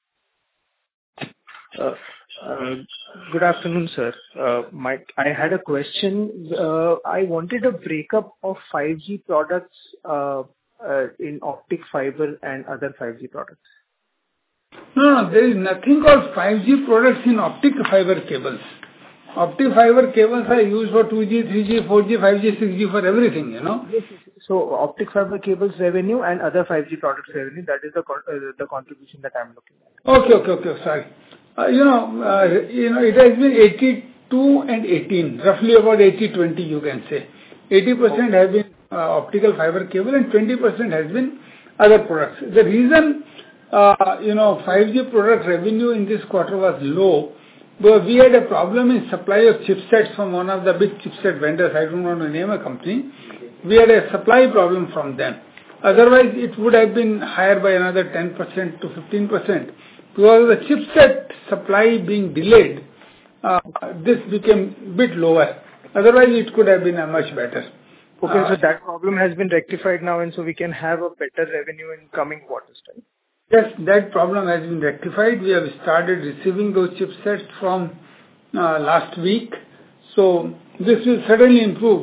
[SPEAKER 9] Uh, uh, good afternoon, sir. Uh, my, I had a question. Uh, I wanted a breakup of five G products uh, uh, in optic fiber and other five G products.
[SPEAKER 3] No, no, there is nothing called five G products in optic fiber cables. Optic fiber cables are used for two G, three G, four G, five G, six G, for everything, you know.
[SPEAKER 9] Yes, yes. So optic fiber cables revenue and other five G products revenue, that is the con- uh, the contribution that I'm looking at.
[SPEAKER 3] Okay, okay, okay, sorry. Uh, you know, uh, you know, it has been eighty-two and eighteen, roughly about eighty twenty you can say. eighty percent okay. has been uh, optical fiber cable and twenty percent has been other products. The reason uh, you know, five G product revenue in this quarter was low, but we had a problem in supply of chipsets from one of the big chipset vendors. I don't want to name a company. We had a supply problem from them. Otherwise, it would have been higher by another ten percent to fifteen percent. Because of the chipset supply being delayed, uh, this became a bit lower. Otherwise, it could have been a much better.
[SPEAKER 9] Okay,
[SPEAKER 3] Uh,
[SPEAKER 9] so that problem has been rectified now, and so we can have a better revenue in coming quarters, right?
[SPEAKER 3] Yes, that problem has been rectified. We have started receiving those chipsets from uh, last week. So this will certainly improve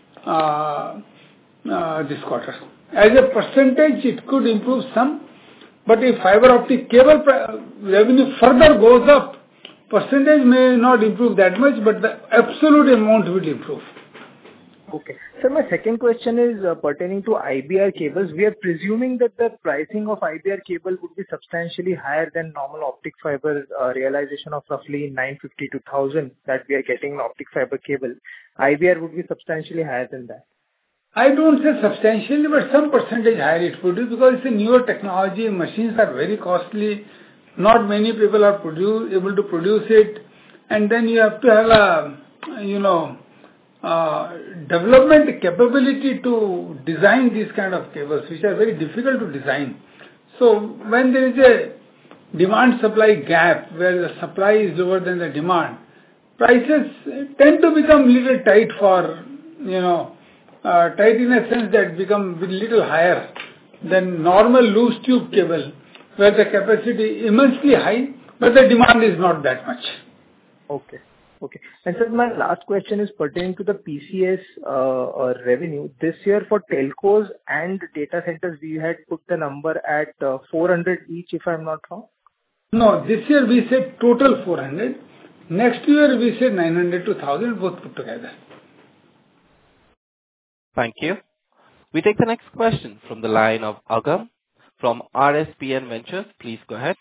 [SPEAKER 3] uh, uh, this quarter. As a percentage, it could improve some, but if fiber optic cable revenue further goes up, percentage may not improve that much, but the absolute amount will improve.
[SPEAKER 9] Okay. Sir, my second question is uh, pertaining to I B R cables. We are presuming that the pricing of I B R cable would be substantially higher than normal optic fiber uh, realization of roughly nine fifty to one thousand that we are getting in optic fiber cable. I B R would be substantially higher than that.
[SPEAKER 3] I don't say substantially, but some percentage higher it would be because it's a newer technology. Machines are very costly. Not many people are produce, able to produce it. And then you have to have a, you know, uh, development capability to design these kind of cables, which are very difficult to design. So when there is a demand-supply gap where the supply is lower than the demand, prices tend to become little tight for, you know, uh, tight in a sense that become a little higher than normal loose tube cable, where the capacity is immensely high, but the demand is not that much.
[SPEAKER 9] Okay. Okay. And sir, my last question is pertaining to the P C S uh, uh, revenue. This year for telcos and data centers, we had put the number at uh, four hundred each, if I'm not wrong.
[SPEAKER 3] No, this year we said total four hundred. Next year we said nine hundred to one thousand, both put together.
[SPEAKER 1] Thank you. We take the next question from the line of Agam from R S P N Ventures. Please go ahead.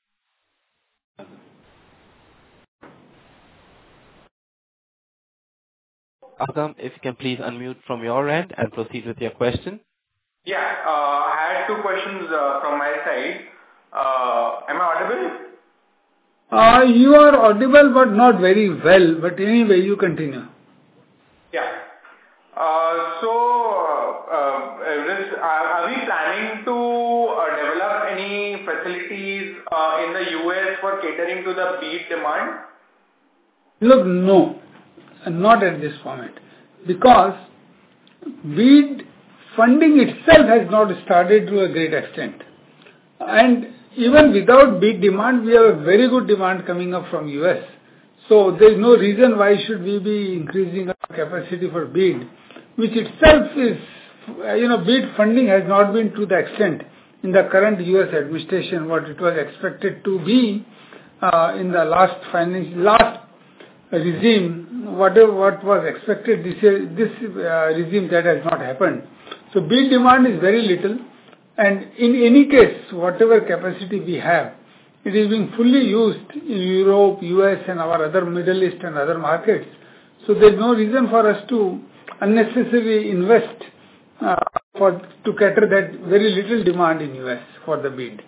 [SPEAKER 1] Agam, if you can please unmute from your end and proceed with your question.
[SPEAKER 10] Yeah, uh, I had two questions uh, from my side. Uh, am I audible?
[SPEAKER 3] Uh, you are audible but not very well, but anyway, you continue.
[SPEAKER 10] Yeah. Uh, so, uh, uh, this, uh, are we planning to uh, develop any facilities uh, in the U S for catering to the BEAD demand?
[SPEAKER 3] Look, no, not at this moment, because BEAD funding itself has not started to a great extent. And even without BEAD demand, we have a very good demand coming up from U S. So there is no reason why should we be increasing our capacity for BEAD, which itself is, you know, BEAD funding has not been to the extent in the current U S administration what it was expected to be uh, in the last financial, last regime, whatever what was expected this year, this uh, regime that has not happened. So BEAD demand is very little, and in any case, whatever capacity we have, it is being fully used in Europe, U S and our other Middle East and other markets. So there is no reason for us to unnecessarily invest uh, for to cater that very little demand in U S for the BEAD.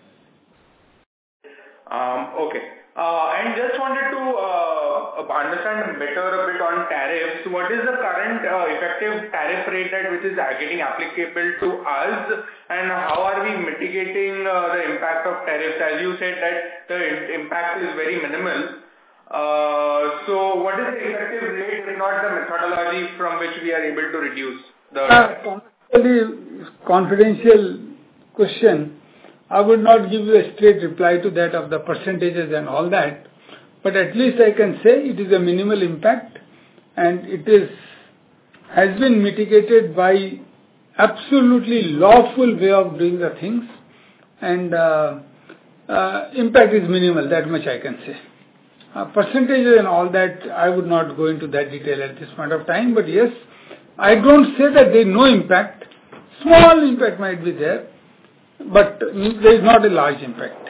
[SPEAKER 10] Um, okay. Uh, and just wanted to uh, understand better a bit on tariffs. What is the current uh, effective tariff rate that which is getting applicable to us, and how are we mitigating uh, the impact of tariffs? As you said that the impact is very minimal. Uh, so what is the effective rate, if not the methodology from which we are able to reduce the...
[SPEAKER 3] Uh, confidential question. I would not give you a straight reply to that of the percentages and all that, but at least I can say it is a minimal impact, and it is has been mitigated by absolutely lawful way of doing the things, and uh, uh, impact is minimal, that much I can say. Uh, percentages and all that, I would not go into that detail at this point of time, but yes, I don't say that there is no impact. Small impact might be there, but there is not a large impact.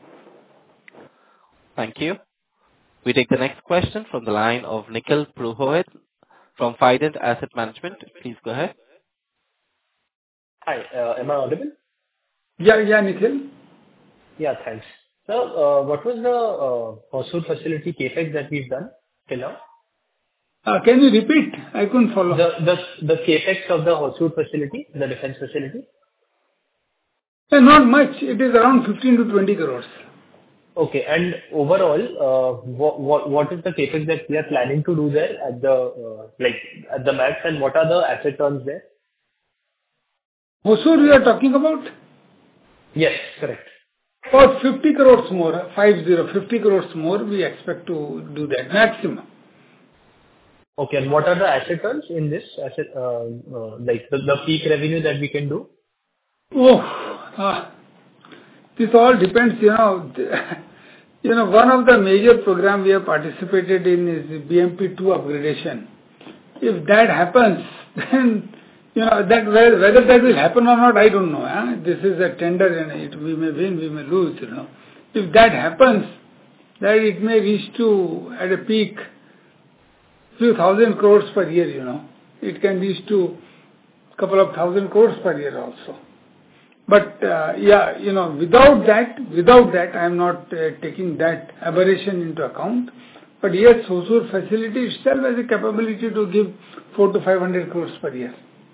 [SPEAKER 1] Thank you. We take the next question from the line of Nikhil Purohit from Fident Asset Management. Please go ahead.
[SPEAKER 11] Hi, uh, am I audible?
[SPEAKER 3] Yeah, yeah, Nikhil.
[SPEAKER 2] Yeah, thanks. So, uh, what was the uh, Hosur facility CapEx that we've done till now?
[SPEAKER 3] Uh, Can you repeat? I couldn't follow.
[SPEAKER 2] The the the CapEx of the Hosur facility, the defense facility?
[SPEAKER 3] Uh, Not much. It is around fifteen to twenty crores.
[SPEAKER 2] Okay. And overall, uh, what what what is the CapEx that we are planning to do there at the, uh, like, at the max, and what are the asset turns there?
[SPEAKER 3] Hosur we are talking about?
[SPEAKER 2] Yes, correct.
[SPEAKER 3] About fifty crores more, uh, five zero, fifty crores more we expect to do that, maximum.
[SPEAKER 2] Okay, and what are the asset turns in this asset, uh, uh, like the the peak revenue that we can do?
[SPEAKER 3] Oh, ah, this all depends, you know. You know, one of the major program we have participated in is B M P two upgradation. If that happens, then, you know, that whether whether that will happen or not, I don't know. Huh? This is a tender and it, we may win, we may lose, you know. If that happens, then it may reach to, at a peak, few thousand crores per year, you know. It can reach to couple of thousand crores per year also. But, uh, yeah, you know, without that, without that, I am not uh, taking that aberration into account. But yes, Hosur facility itself has a capability to give four to five hundred crores per year.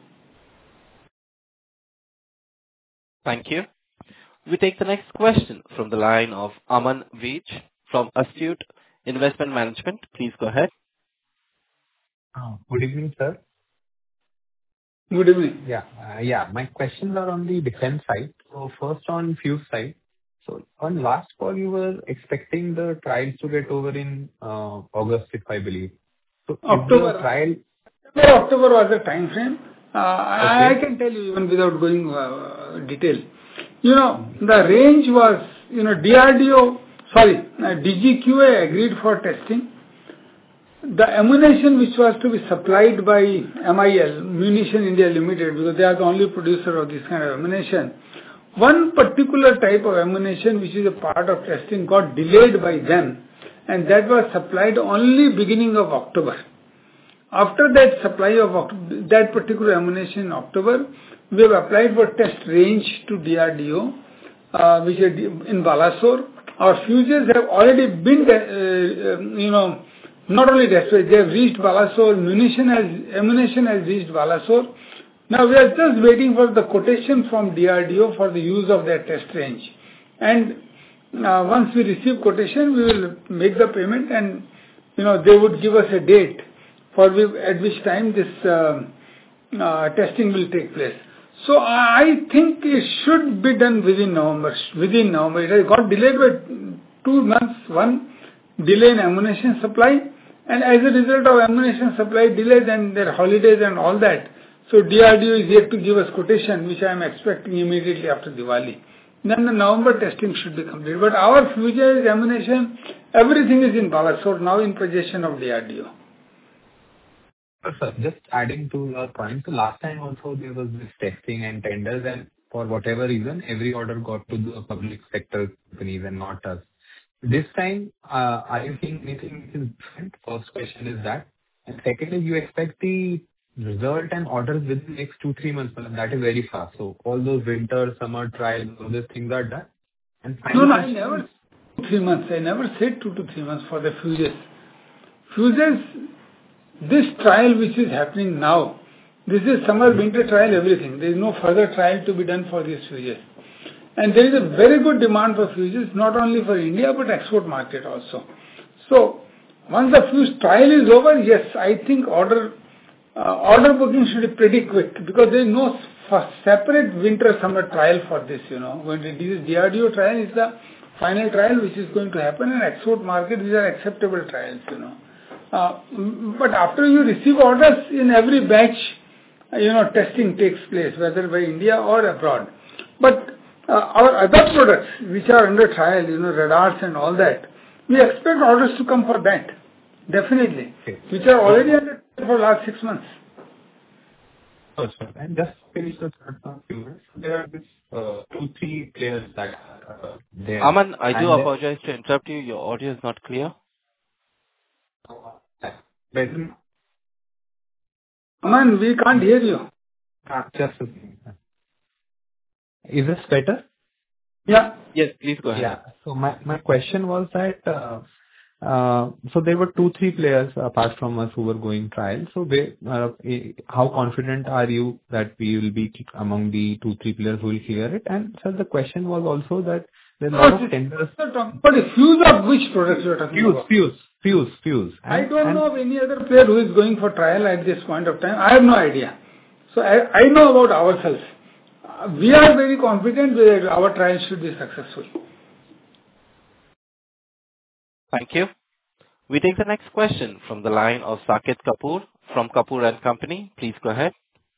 [SPEAKER 1] Thank you. We take the next question from the line of Aman Veech from Astute Investment Management. Please go ahead.
[SPEAKER 11] Oh, good evening, sir.
[SPEAKER 3] Good evening.
[SPEAKER 11] Yeah, uh, yeah. My questions are on the defense side. So first on fuse side. So on last call, you were expecting the trials to get over in uh, August, if I believe. So is
[SPEAKER 3] October.
[SPEAKER 11] the trial?
[SPEAKER 3] October was the time frame. Uh, I, I
[SPEAKER 11] Okay.
[SPEAKER 3] can tell you even without going uh, detail. You know, the range was, you know, D R D O, sorry, uh, D G Q A agreed for testing. The ammunition which was to be supplied by M I L, Munition India Limited, because they are the only producer of this kind of ammunition, one particular type of ammunition which is a part of testing got delayed by them, and that was supplied only beginning of October. After that supply of Oct- that particular ammunition in October, we have applied for test range to D R D O, uh, which is in Balasore. Our fuses have already been, uh, um, you know, not only destroyed, they have reached Balasore, munition has, ammunition has reached Balasore. Now we are just waiting for the quotation from D R D O for the use of their test range. And uh, once we receive quotation, we will make the payment, and, you know, they would give us a date for we, at which time this uh, uh, testing will take place. So I think it should be done within November. Within November, it has got delayed by two months. One, delay in ammunition supply, and as a result of ammunition supply delay, then their holidays and all that. So D R D O is yet to give us quotation, which I am expecting immediately after Diwali. Then the November testing should be complete. But our fuses, ammunition, everything is in Balasore, now in possession of D R D O.
[SPEAKER 11] Sir, just adding to your point. So last time also there was this testing and tenders, and for whatever reason, every order got to the public sector companies and not us. This time, uh, are you seeing anything which is different? First question is that. And second is, you expect the result and orders within the next two, three months, but that is very fast. So all those winter, summer trials, all those things are done. And
[SPEAKER 3] No,
[SPEAKER 11] final
[SPEAKER 3] no, I
[SPEAKER 11] question
[SPEAKER 3] never
[SPEAKER 11] is,
[SPEAKER 3] said three months. I never said two to three months for the fuses. Fuses, this trial which is happening now, this is summer, winter trial, everything. There is no further trial to be done for these fuses. And there is a very good demand for fuses, not only for India, but export market also. So, once the fuse trial is over, yes, I think order uh, order booking should be pretty quick, because there is no f- separate winter-summer trial for this, you know. When this D R D O trial is the final trial which is going to happen, and export market, these are acceptable trials, you know. Uh, but after you receive orders, in every batch, uh, you know, testing takes place, whether by India or abroad. But uh, our other products, which are under trial, you know, radars and all that, we expect orders to come for that, definitely,
[SPEAKER 11] okay.
[SPEAKER 3] which are already under trial for last six months.
[SPEAKER 11] Oh, sir, and just finish the third part. There are this uh, two, three players that are uh, there.
[SPEAKER 1] Aman, I do
[SPEAKER 11] And
[SPEAKER 1] apologize to interrupt you. Your audio is not clear.
[SPEAKER 11] Better?
[SPEAKER 3] Aman, we can't hear you.
[SPEAKER 11] Ah, just a second. Is this better?
[SPEAKER 3] Yeah.
[SPEAKER 1] Yes, please go ahead.
[SPEAKER 11] Yeah. So my my question was that, uh uh so there were two, three players apart from us who were going trial. So they, uh, eh, how confident are you that we will be among the two, three players who will clear it? And sir, the question was also that there are a lot of tenders.
[SPEAKER 3] But a fuse of which products you are talking
[SPEAKER 11] Fuse,
[SPEAKER 3] about?
[SPEAKER 11] fuse, fuse, fuse.
[SPEAKER 3] I
[SPEAKER 11] And-
[SPEAKER 3] don't
[SPEAKER 11] and-
[SPEAKER 3] know of any other player who is going for trial at this point of time. I have no idea. So I, I know about ourselves. Uh, We are very confident that our trial should be successful.
[SPEAKER 1] Thank you. We take the next question from the line of Saket Kapoor from Kapoor and Company. Please go ahead.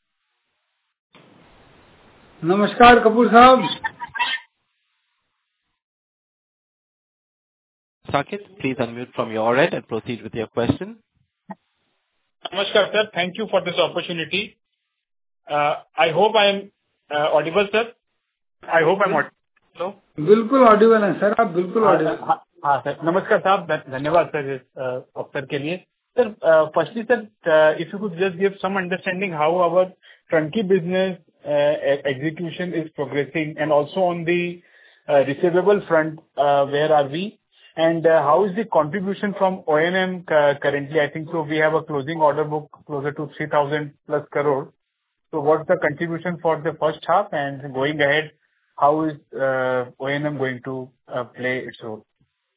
[SPEAKER 3] Namaskar, Kapoor Sahab.
[SPEAKER 1] Saket, please unmute from your end and proceed with your question.
[SPEAKER 12] Namaskar, sir. Thank you for this opportunity. Uh, I hope I am uh, audible, sir. I hope I'm audible. Hello?
[SPEAKER 3] बिल्कुल audible है sir, आप बिल्कुल Audible.
[SPEAKER 12] हाँ हाँ sir, नमस्कार साहब, धन्यवाद sir इस अवसर के लिए. Sir, uh, firstly, sir, uh, if you could just give some understanding how our turnkey business uh, e- execution is progressing, and also on the uh, receivable front, uh, where are we? And uh, how is the contribution from O and M cu- currently? I think so we have a closing order book closer to three thousand plus crore. So what's the contribution for the first half, and going ahead, how is uh, O and M going to uh, play its role?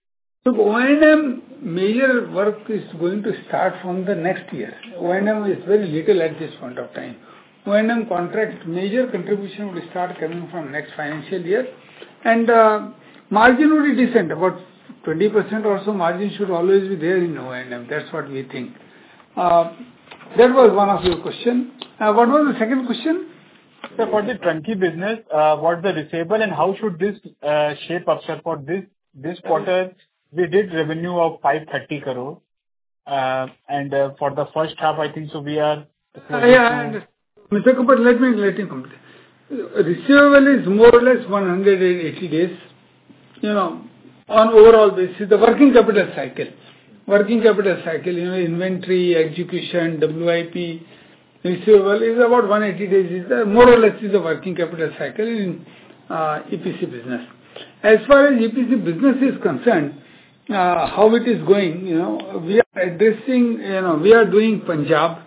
[SPEAKER 3] So O and M major work is going to start from the next year. O and M is very little at this point of time. O and M contract major contribution will start coming from next financial year, and uh, margin will be decent. About twenty percent or so margin should always be there in O and M. That's what we think. Uh, that was one of your question. Uh, what was the second question?
[SPEAKER 12] So for the turnkey business, uh, what's the receivable and how should this uh, shape up, sir? For this this quarter, we did revenue of five thirty crore, uh, and uh, for the first half, I think so we are.
[SPEAKER 3] Uh, yeah, I understand. Mister Kapoor, let me let him complete. Receivable is more or less one hundred eighty days. You know, on overall basis, the working capital cycle, working capital cycle, you know, inventory, execution, W I P, receivable is about one hundred eighty days. Is the, more or less is the working capital cycle in uh, E P C business. As far as E P C business is concerned, uh, how it is going, you know, we are addressing, you know, we are doing Punjab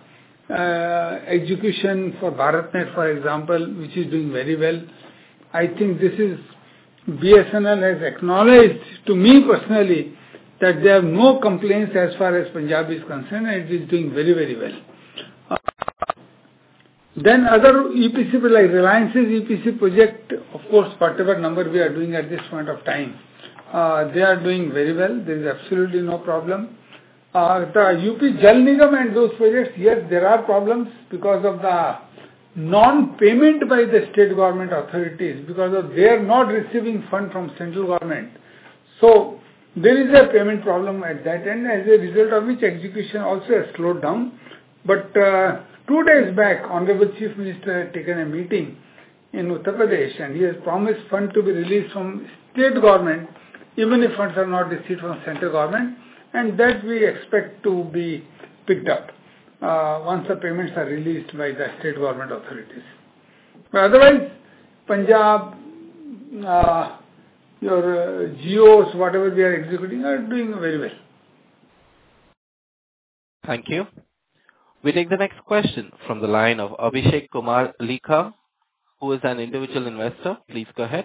[SPEAKER 3] uh, execution for BharatNet, for example, which is doing very well. I think this is B S N L has acknowledged to me personally that they have no complaints as far as Punjab is concerned, and it is doing very, very well. Uh, then other E P C, like Reliance's E P C project, of course, whatever number we are doing at this point of time, uh, they are doing very well. There is absolutely no problem. Uh, the U P Jal Nigam and those projects, yes, there are problems because of the non-payment by the state government authorities, because of they are not receiving fund from central government. So there is a payment problem at that end, as a result of which execution also has slowed down. But uh, two days back, Honorable Chief Minister had taken a meeting in Uttar Pradesh, and he has promised fund to be released from state government, even if funds are not received from central government, and that we expect to be picked up uh, once the payments are released by the state government authorities. But otherwise, Punjab, uh, your uh, G Os, whatever we are executing, are doing very well.
[SPEAKER 1] Thank you. We take the next question from the line of Abhishek Kumar Likha, who is an individual investor. Please go ahead.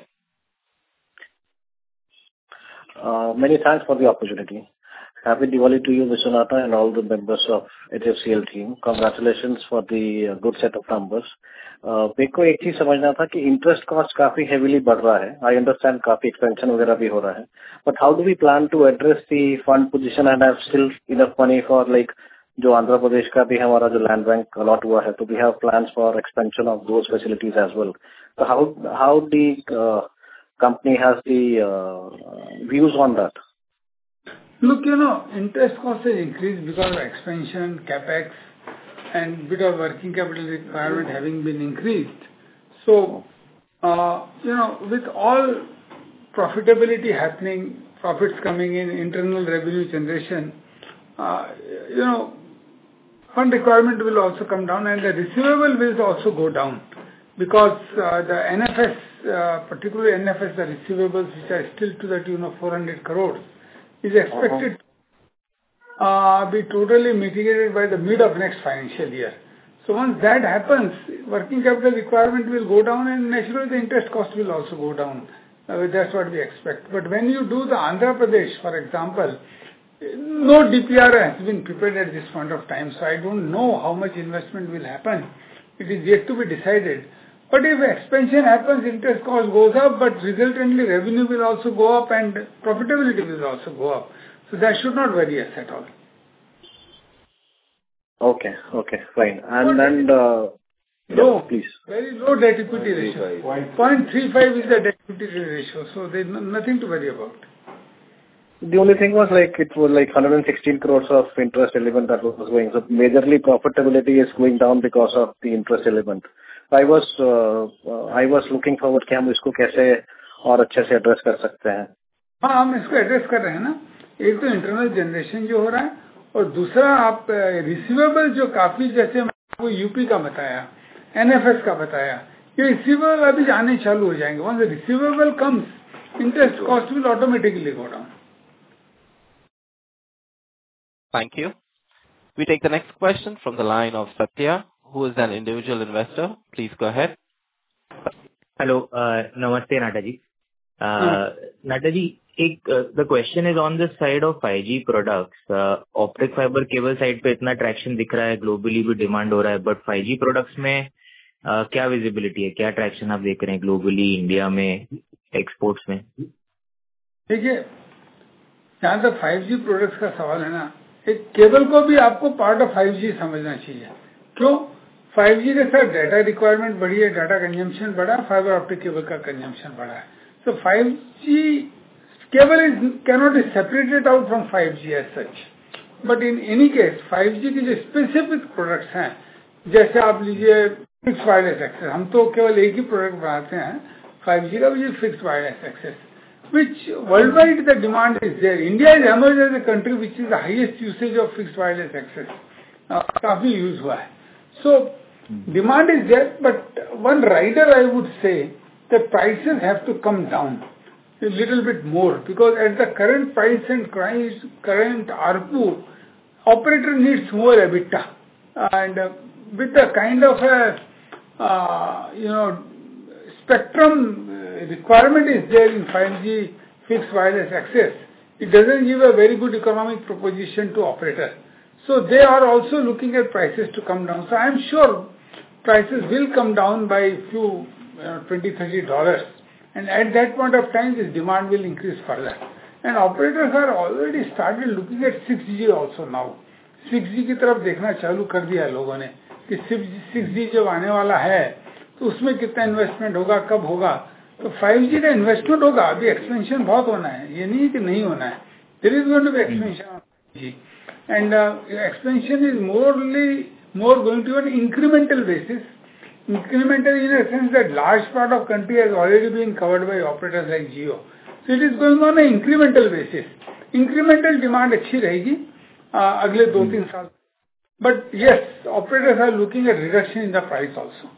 [SPEAKER 13] Uh, many thanks for the opportunity. Happy Diwali to you, Vishwanatha, and all the members of H F C L team. Congratulations for the uh, good set of numbers. मेरे को एक चीज समझना था कि interest cost काफी heavily बढ़ रहा है. आई अंडरस्टैंड काफी एक्सपेंशन वगैरह भी हो रहा है, but how do we plan to address the fund position and have still enough money for like जो आंध्र प्रदेश का भी हमारा जो लैंड बैंक अलॉट हुआ है, तो we have plans for expansion of those facilities as well. So how how the uh, company has the uh, views on that?
[SPEAKER 3] Look, you know, interest cost has increased because of expansion, capex, and bit of working capital requirement having been increased. So, uh, you know, with all profitability happening, profits coming in, internal revenue generation, uh, you know, fund requirement will also come down, and the receivable will also go down. because uh, the N F S, uh, particularly N F S, the receivables which are still to the tune of four hundred crores, is expected to uh, be totally mitigated by the mid of next financial year. So once that happens, working capital requirement will go down and naturally the interest cost will also go down. Uh, that's what we expect. But when you do the Andhra Pradesh, for example, no D P R has been prepared at this point of time, so I don't know how much investment will happen. It is yet to be decided. But if expansion happens, interest cost goes up, but resultantly revenue will also go up and profitability will also go up. So that should not worry us at all.
[SPEAKER 13] Okay, okay, fine. And then, uh,
[SPEAKER 3] low,
[SPEAKER 13] yeah, please.
[SPEAKER 3] Very low debt equity ratio. zero point three five is the debt equity ratio, so there is no, nothing to worry about.
[SPEAKER 13] The only thing was like it was like one hundred sixteen crores of interest element that was going. So majorly profitability is going down because of the interest element. I was uh, uh, I was looking forward कि हम इसको कैसे और अच्छे से address कर सकते हैं.
[SPEAKER 3] हाँ हम इसको एड्रेस कर रहे हैं ना. एक तो इंटरनल जनरेशन जो हो रहा है और दूसरा आप रिसीवेबल जो काफी जैसे आपको यूपी का बताया, एनएफएस का बताया, ये रिसीवेबल अभी जाने चालू हो जाएंगे. Once the receivable comes, interest cost will automatically go down.
[SPEAKER 1] Thank you. We take the next question from the line of Satya, who is an individual investor. Please go ahead.
[SPEAKER 14] Hello. uh, Namaste, Nataji. Uh, Nataji, एक, uh, the question is on the side of five G products. Uh, optic fiber cable side पे इतना traction दिख रहा है, globally भी demand हो रहा है, but five G products में uh, क्या visibility है, क्या traction आप देख रहे हैं globally, India में, exports में?
[SPEAKER 3] देखिए, जहाँ तक five G products का सवाल है ना, एक केबल को भी आपको पार्ट ऑफ फाइव जी समझना चाहिए. क्यों? फाइव जी के साथ डाटा रिक्वायरमेंट बढ़ी है, डाटा कंजम्पशन बढ़ा, फाइबर ऑप्टिक केबल का कंजम्पशन बढ़ा है. So five G cable is cannot be separated out from five G as such. But in any case five G की जो स्पेसिफिक प्रोडक्ट्स हैं, जैसे आप लीजिए फिक्स वायरलेस एक्सेस, हम तो केवल एक ही प्रोडक्ट बनाते हैं फाइव जी का, वो fix wireless access, which worldwide the demand is there. India is emerged as a country which is the highest usage of fixed wireless access. Uh, काफी use हुआ है. So demand is there, but one rider I would say the prices have to come down a little bit more, because at the current price and price, current A R P U, operator needs more EBITDA, and uh, with the kind of a uh, you know spectrum requirement is there in five G fixed wireless access, it doesn't give a very good economic proposition to operator. So they are also looking at prices to come down. So I am sure prices will come down by a few you know, twenty, thirty dollars. And at that point of time, this demand will increase further. And operators are already started looking at six G also now. six G की तरफ देखना चालू कर दिया है लोगों ने कि six G जब आने वाला है तो उसमें कितना इन्वेस्टमेंट होगा, कब होगा. तो फाइव जी का इन्वेस्टमेंट होगा, अभी एक्सपेंशन बहुत होना है, ये नहीं कि नहीं होना है. There is going to be expansion on five G, and expansion is morally more going to an incremental basis. Incremental in a sense that large part of country has already been covered by operators like Jio. So it is going on an incremental basis. Incremental demand अच्छी रहेगी अगले दो तीन साल. But yes, operators are looking at reduction in the price also.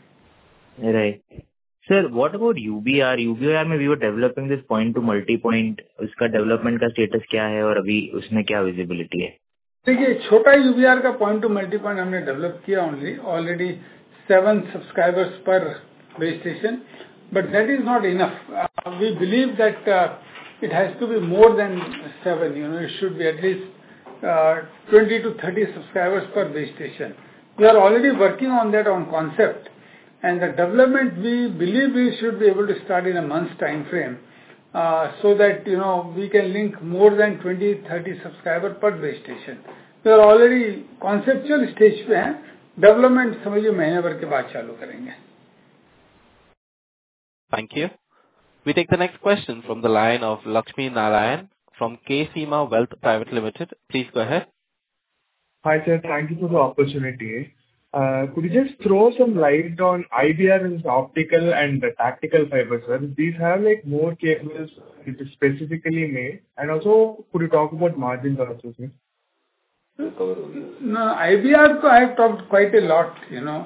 [SPEAKER 14] Right. Sir, what about U B R? U B R में we were developing this point to multi-point. उसका development का status क्या है और अभी उसमें क्या visibility है?
[SPEAKER 3] देखिए, छोटा U B R का point to multi-point हमने develop किया only. Already seven subscribers per base station, but that is not enough. Uh, we believe that uh, it has to be more than seven. You know, it should be at least uh, twenty to thirty subscribers per base station. We are already working on that on concept. And the development, we believe we should be able to start in a month's time frame, uh, so that, you know, we can link more than twenty, thirty subscribers per base station. We are already conceptual stage पे हैं, development समझिए महीने भर के बाद चालू करेंगे.
[SPEAKER 1] Thank you. We take the next question from the line of Lakshmi Narayan from K Seema Wealth Private Limited. Please go ahead.
[SPEAKER 15] Hi sir, thank you for the opportunity. Uh, could you just throw some light on I B R and optical and the tactical fiber, sir? These have like more cables it is specifically made, and also could you talk about margins also, sir?
[SPEAKER 3] No, I B R, I have talked quite a lot, you know.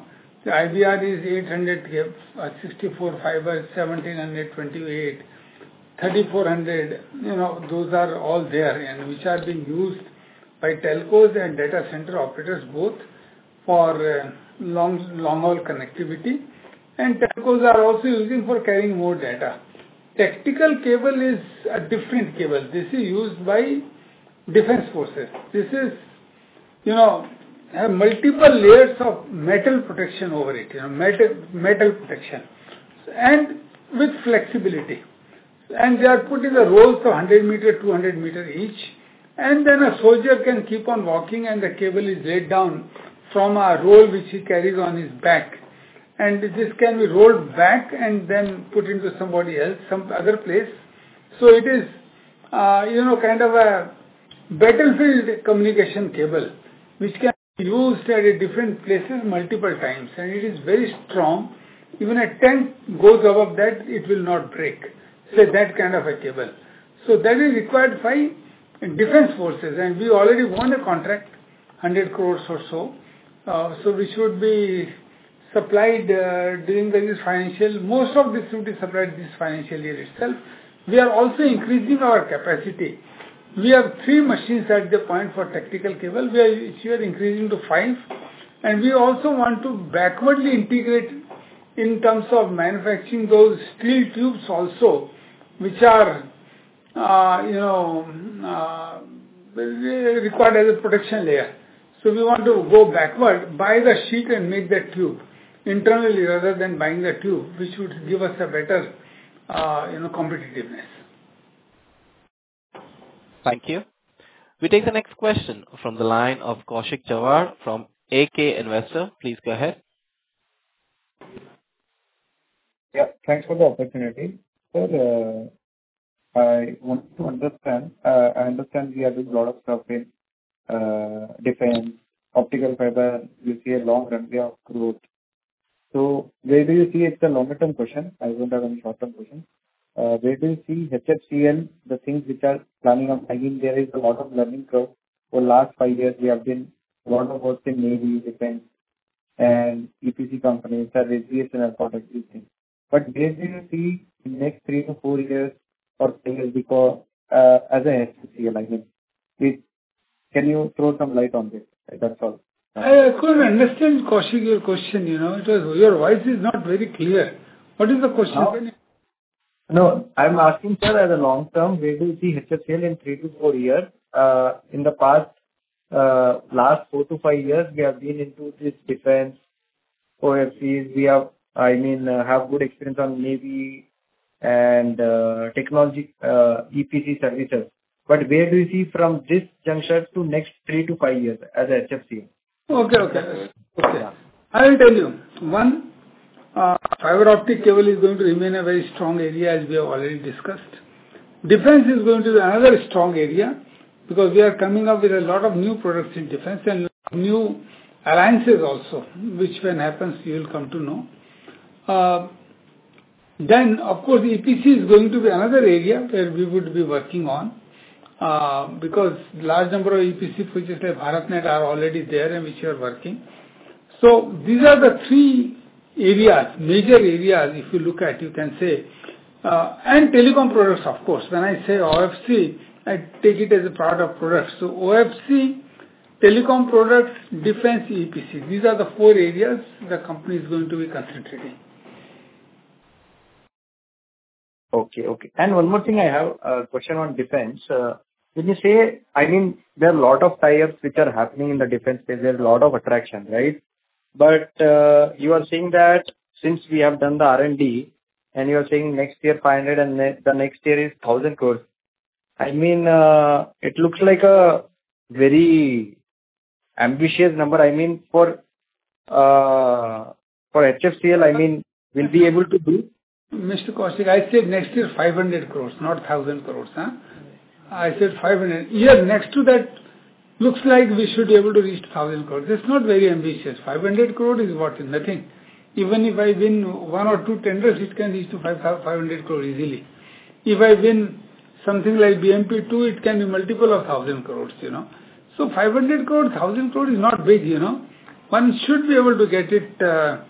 [SPEAKER 3] The I B R is eight hundred uh, sixty-four fiber, seventeen twenty-eight, thirty-four hundred, you know, those are all there and which are being used by telcos and data center operators both for uh, long, long haul connectivity, and telcos are also using for carrying more data. Tactical cable is a different cable. This is used by defense forces. This is, you know, have multiple layers of metal protection over it, you know, metal, metal protection, and with flexibility. And they are put in the rolls of one hundred meter, two hundred meter each, and then a soldier can keep on walking and the cable is laid down from a roll which he carries on his back. And this can be rolled back and then put into somebody else, some other place. So it is, uh, you know, kind of a battlefield communication cable, which can be used at different places multiple times. And it is very strong. Even a tank goes above that, it will not break. So that kind of a cable. So that is required by defense forces. And we already won a contract, one hundred crores or so. Uh, so we should be supplied uh, during this financial, most of this should be supplied this financial year itself. We are also increasing our capacity. We have three machines at the point for tactical cable. We are, we are increasing to five. And we also want to backwardly integrate in terms of manufacturing those steel tubes also, which are, uh, you know, uh, required as a protection layer. So we want to go backward, buy the sheet and make that tube internally rather than buying the tube, which would give us a better, uh, you know, competitiveness.
[SPEAKER 1] Thank you. We take the next question from the line of Kaushik Jawar from A K Investor. Please go ahead.
[SPEAKER 16] Yeah, thanks for the opportunity. Sir, uh, I want to understand, uh, I understand we are doing a lot of stuff in uh, defense, optical fiber, you see a long runway of growth. So where do you see, it's a longer term question, I don't have any short term question. Uh, where do you see H F C L, the things which are planning on, I mean there is a lot of learning curve. For last five years we have been a lot of work in Navy, defense and E P C companies, service, B S N L products, these things. But where do you see in the next three to four years or five years because uh, as a H F C L, I mean, it, can you throw some light on this? That's all.
[SPEAKER 3] I couldn't understand, Kaushik, your question, you know, it was, your voice is not very clear. What is the question?
[SPEAKER 16] No, no I'm asking, sir, as a long term, where do you see H F C L in three to four years? Uh, in the past, uh, last four to five years, we have been into this defense, O F Cs, we have, I mean, uh, have good experience on Navy and uh, technology, uh, E P C services. But where do you see from this juncture to next three to five years as a H F C L?
[SPEAKER 3] Okay, okay. Okay. I will tell you. One, uh, fiber optic cable is going to remain a very strong area as we have already discussed. Defense is going to be another strong area because we are coming up with a lot of new products in defense and new alliances also, which when happens you will come to know. Uh, then, of course, E P C is going to be another area where we would be working on. Uh, because large number of E P C projects like BharatNet are already there and which are working. So these are the three areas, major areas if you look at, you can say, uh, and telecom products of course. When I say O F C, I take it as a part of products. So O F C, telecom products, defense, E P C. These are the four areas the company is going to be concentrating.
[SPEAKER 16] Okay, okay. And one more thing I have, a question on defense. Uh, when you say, I mean, there are a lot of tie-ups which are happening in the defense space, there's a lot of attraction, right? But uh, you are saying that since we have done the R and D, and you are saying next year five hundred and ne- the next year is one thousand crores. I mean, uh, it looks like a very ambitious number. I mean, for uh, for H F C L, I mean, we'll be able to do.
[SPEAKER 3] Mister Kaushik, I said next year five hundred crores, not one thousand crores. Huh? I said five hundred. Year next to that, looks like we should be able to reach one thousand crores. That's not very ambitious. five hundred crores is what? Nothing. Even if I win one or two tenders, it can reach to five hundred crores easily. If I win something like B M P two, it can be multiple of one thousand crores, you know. So five hundred crores, one thousand crores is not big, you know. One should be able to get it uh,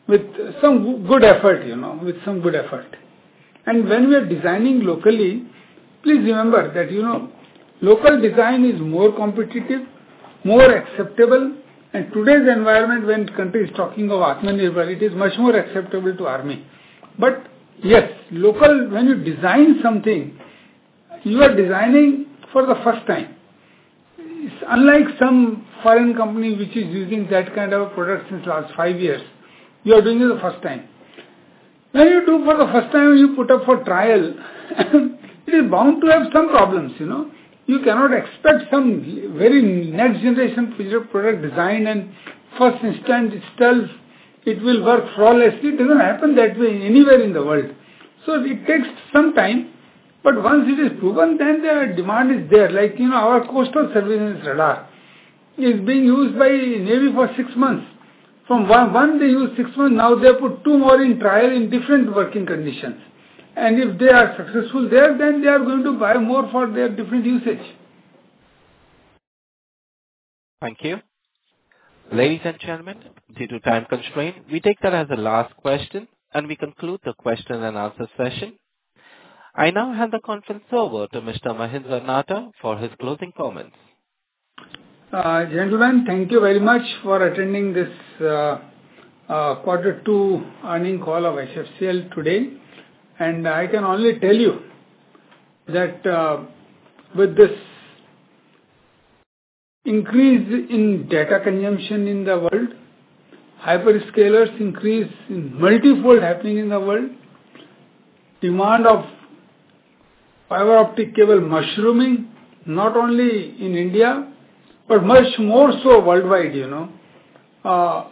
[SPEAKER 3] with some good effort, you know, with some good effort. And when we are designing locally, please remember that, you know, local design is more competitive, more acceptable, and today's environment when country is talking of Atmanirbhar, it is much more acceptable to army. But yes, local, when you design something, you are designing for the first time. It's unlike some foreign company which is using that kind of product since last five years. You are doing it the first time. When you do for the first time, you put up for trial, it is bound to have some problems, you know. You cannot expect some very next generation product design and first instant itself it will work flawlessly. It doesn't happen that way anywhere in the world. So it takes some time, but once it is proven, then the demand is there. Like, you know, our coastal surveillance radar is being used by Navy for six months. From one, one they use six months, now they put two more in trial in different working conditions. And if they are successful there, then they are going to buy more for their different usage.
[SPEAKER 1] Thank you. Ladies and gentlemen, due to time constraint, we take that as the last question and we conclude the question and answer session. I now hand the conference over to Mister Mahindra Nahata for his closing comments.
[SPEAKER 3] Uh, gentlemen, thank you very much for attending this uh, uh, quarter two earning call of H F C L today. And I can only tell you that uh, with this increase in data consumption in the world, hyperscalers increase in multifold happening in the world, demand of fiber optic cable mushrooming, not only in India, but much more so worldwide, you know. Uh,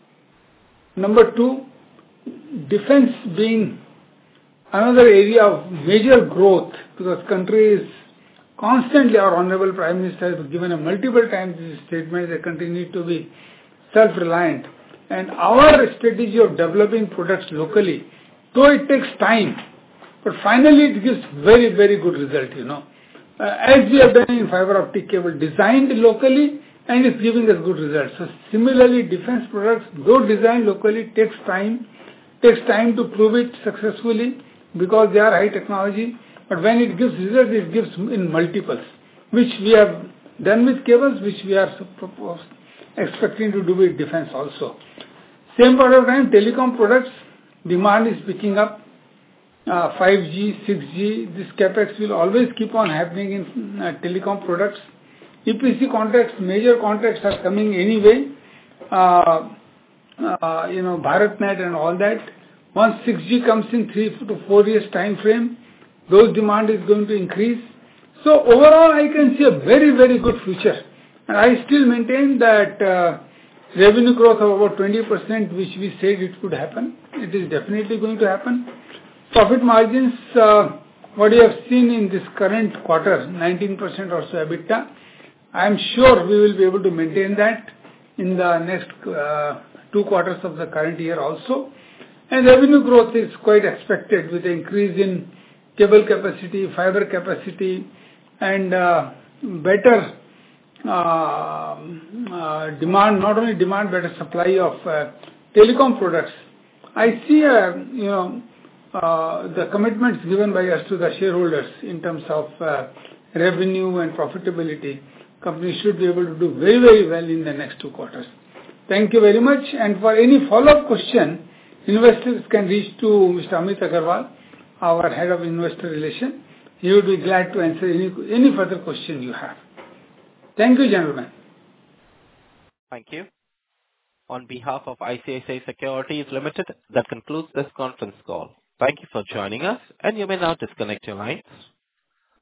[SPEAKER 3] number two, defense being another area of major growth, because country is constantly, our Honorable Prime Minister has given a multiple times this statement, the country needs to be self-reliant. And our strategy of developing products locally, though it takes time, but finally it gives very, very good result, you know. Uh, as we have done in fiber optic cable, designed locally and it's giving us good results. So similarly, defense products, though designed locally, takes time, takes time to prove it successfully because they are high technology. But when it gives results, it gives in multiples, which we have done with cables, which we are expecting to do with defense also. Same part of time, telecom products, demand is picking up. Uh, five G, six G, this capex will always keep on happening in uh, telecom products. E P C contracts, major contracts are coming anyway. Uh, uh, you know, BharatNet and all that. Once six G comes in three to four years time frame, those demand is going to increase. So overall, I can see a very, very good future. And I still maintain that uh, revenue growth of about twenty percent, which we said it could happen, it is definitely going to happen. Profit margins, uh, what you have seen in this current quarter, nineteen percent or so EBITDA, I am sure we will be able to maintain that in the next uh, two quarters of the current year also. And revenue growth is quite expected with the increase in cable capacity, fiber capacity, and uh, better uh, uh, demand, not only demand, better supply of uh, telecom products. I see, uh, you know, uh, the commitments given by us to the shareholders in terms of uh, revenue and profitability. Company should be able to do very, very well in the next two quarters. Thank you very much. And for any follow-up question, investors can reach to Mister Amit Agarwal, our Head of Investor Relations. He would be glad to answer any, any further question you have. Thank you, gentlemen.
[SPEAKER 1] Thank you. On behalf of I C I C I Securities Limited, that concludes this conference call. Thank you for joining us, and you may now disconnect your lines.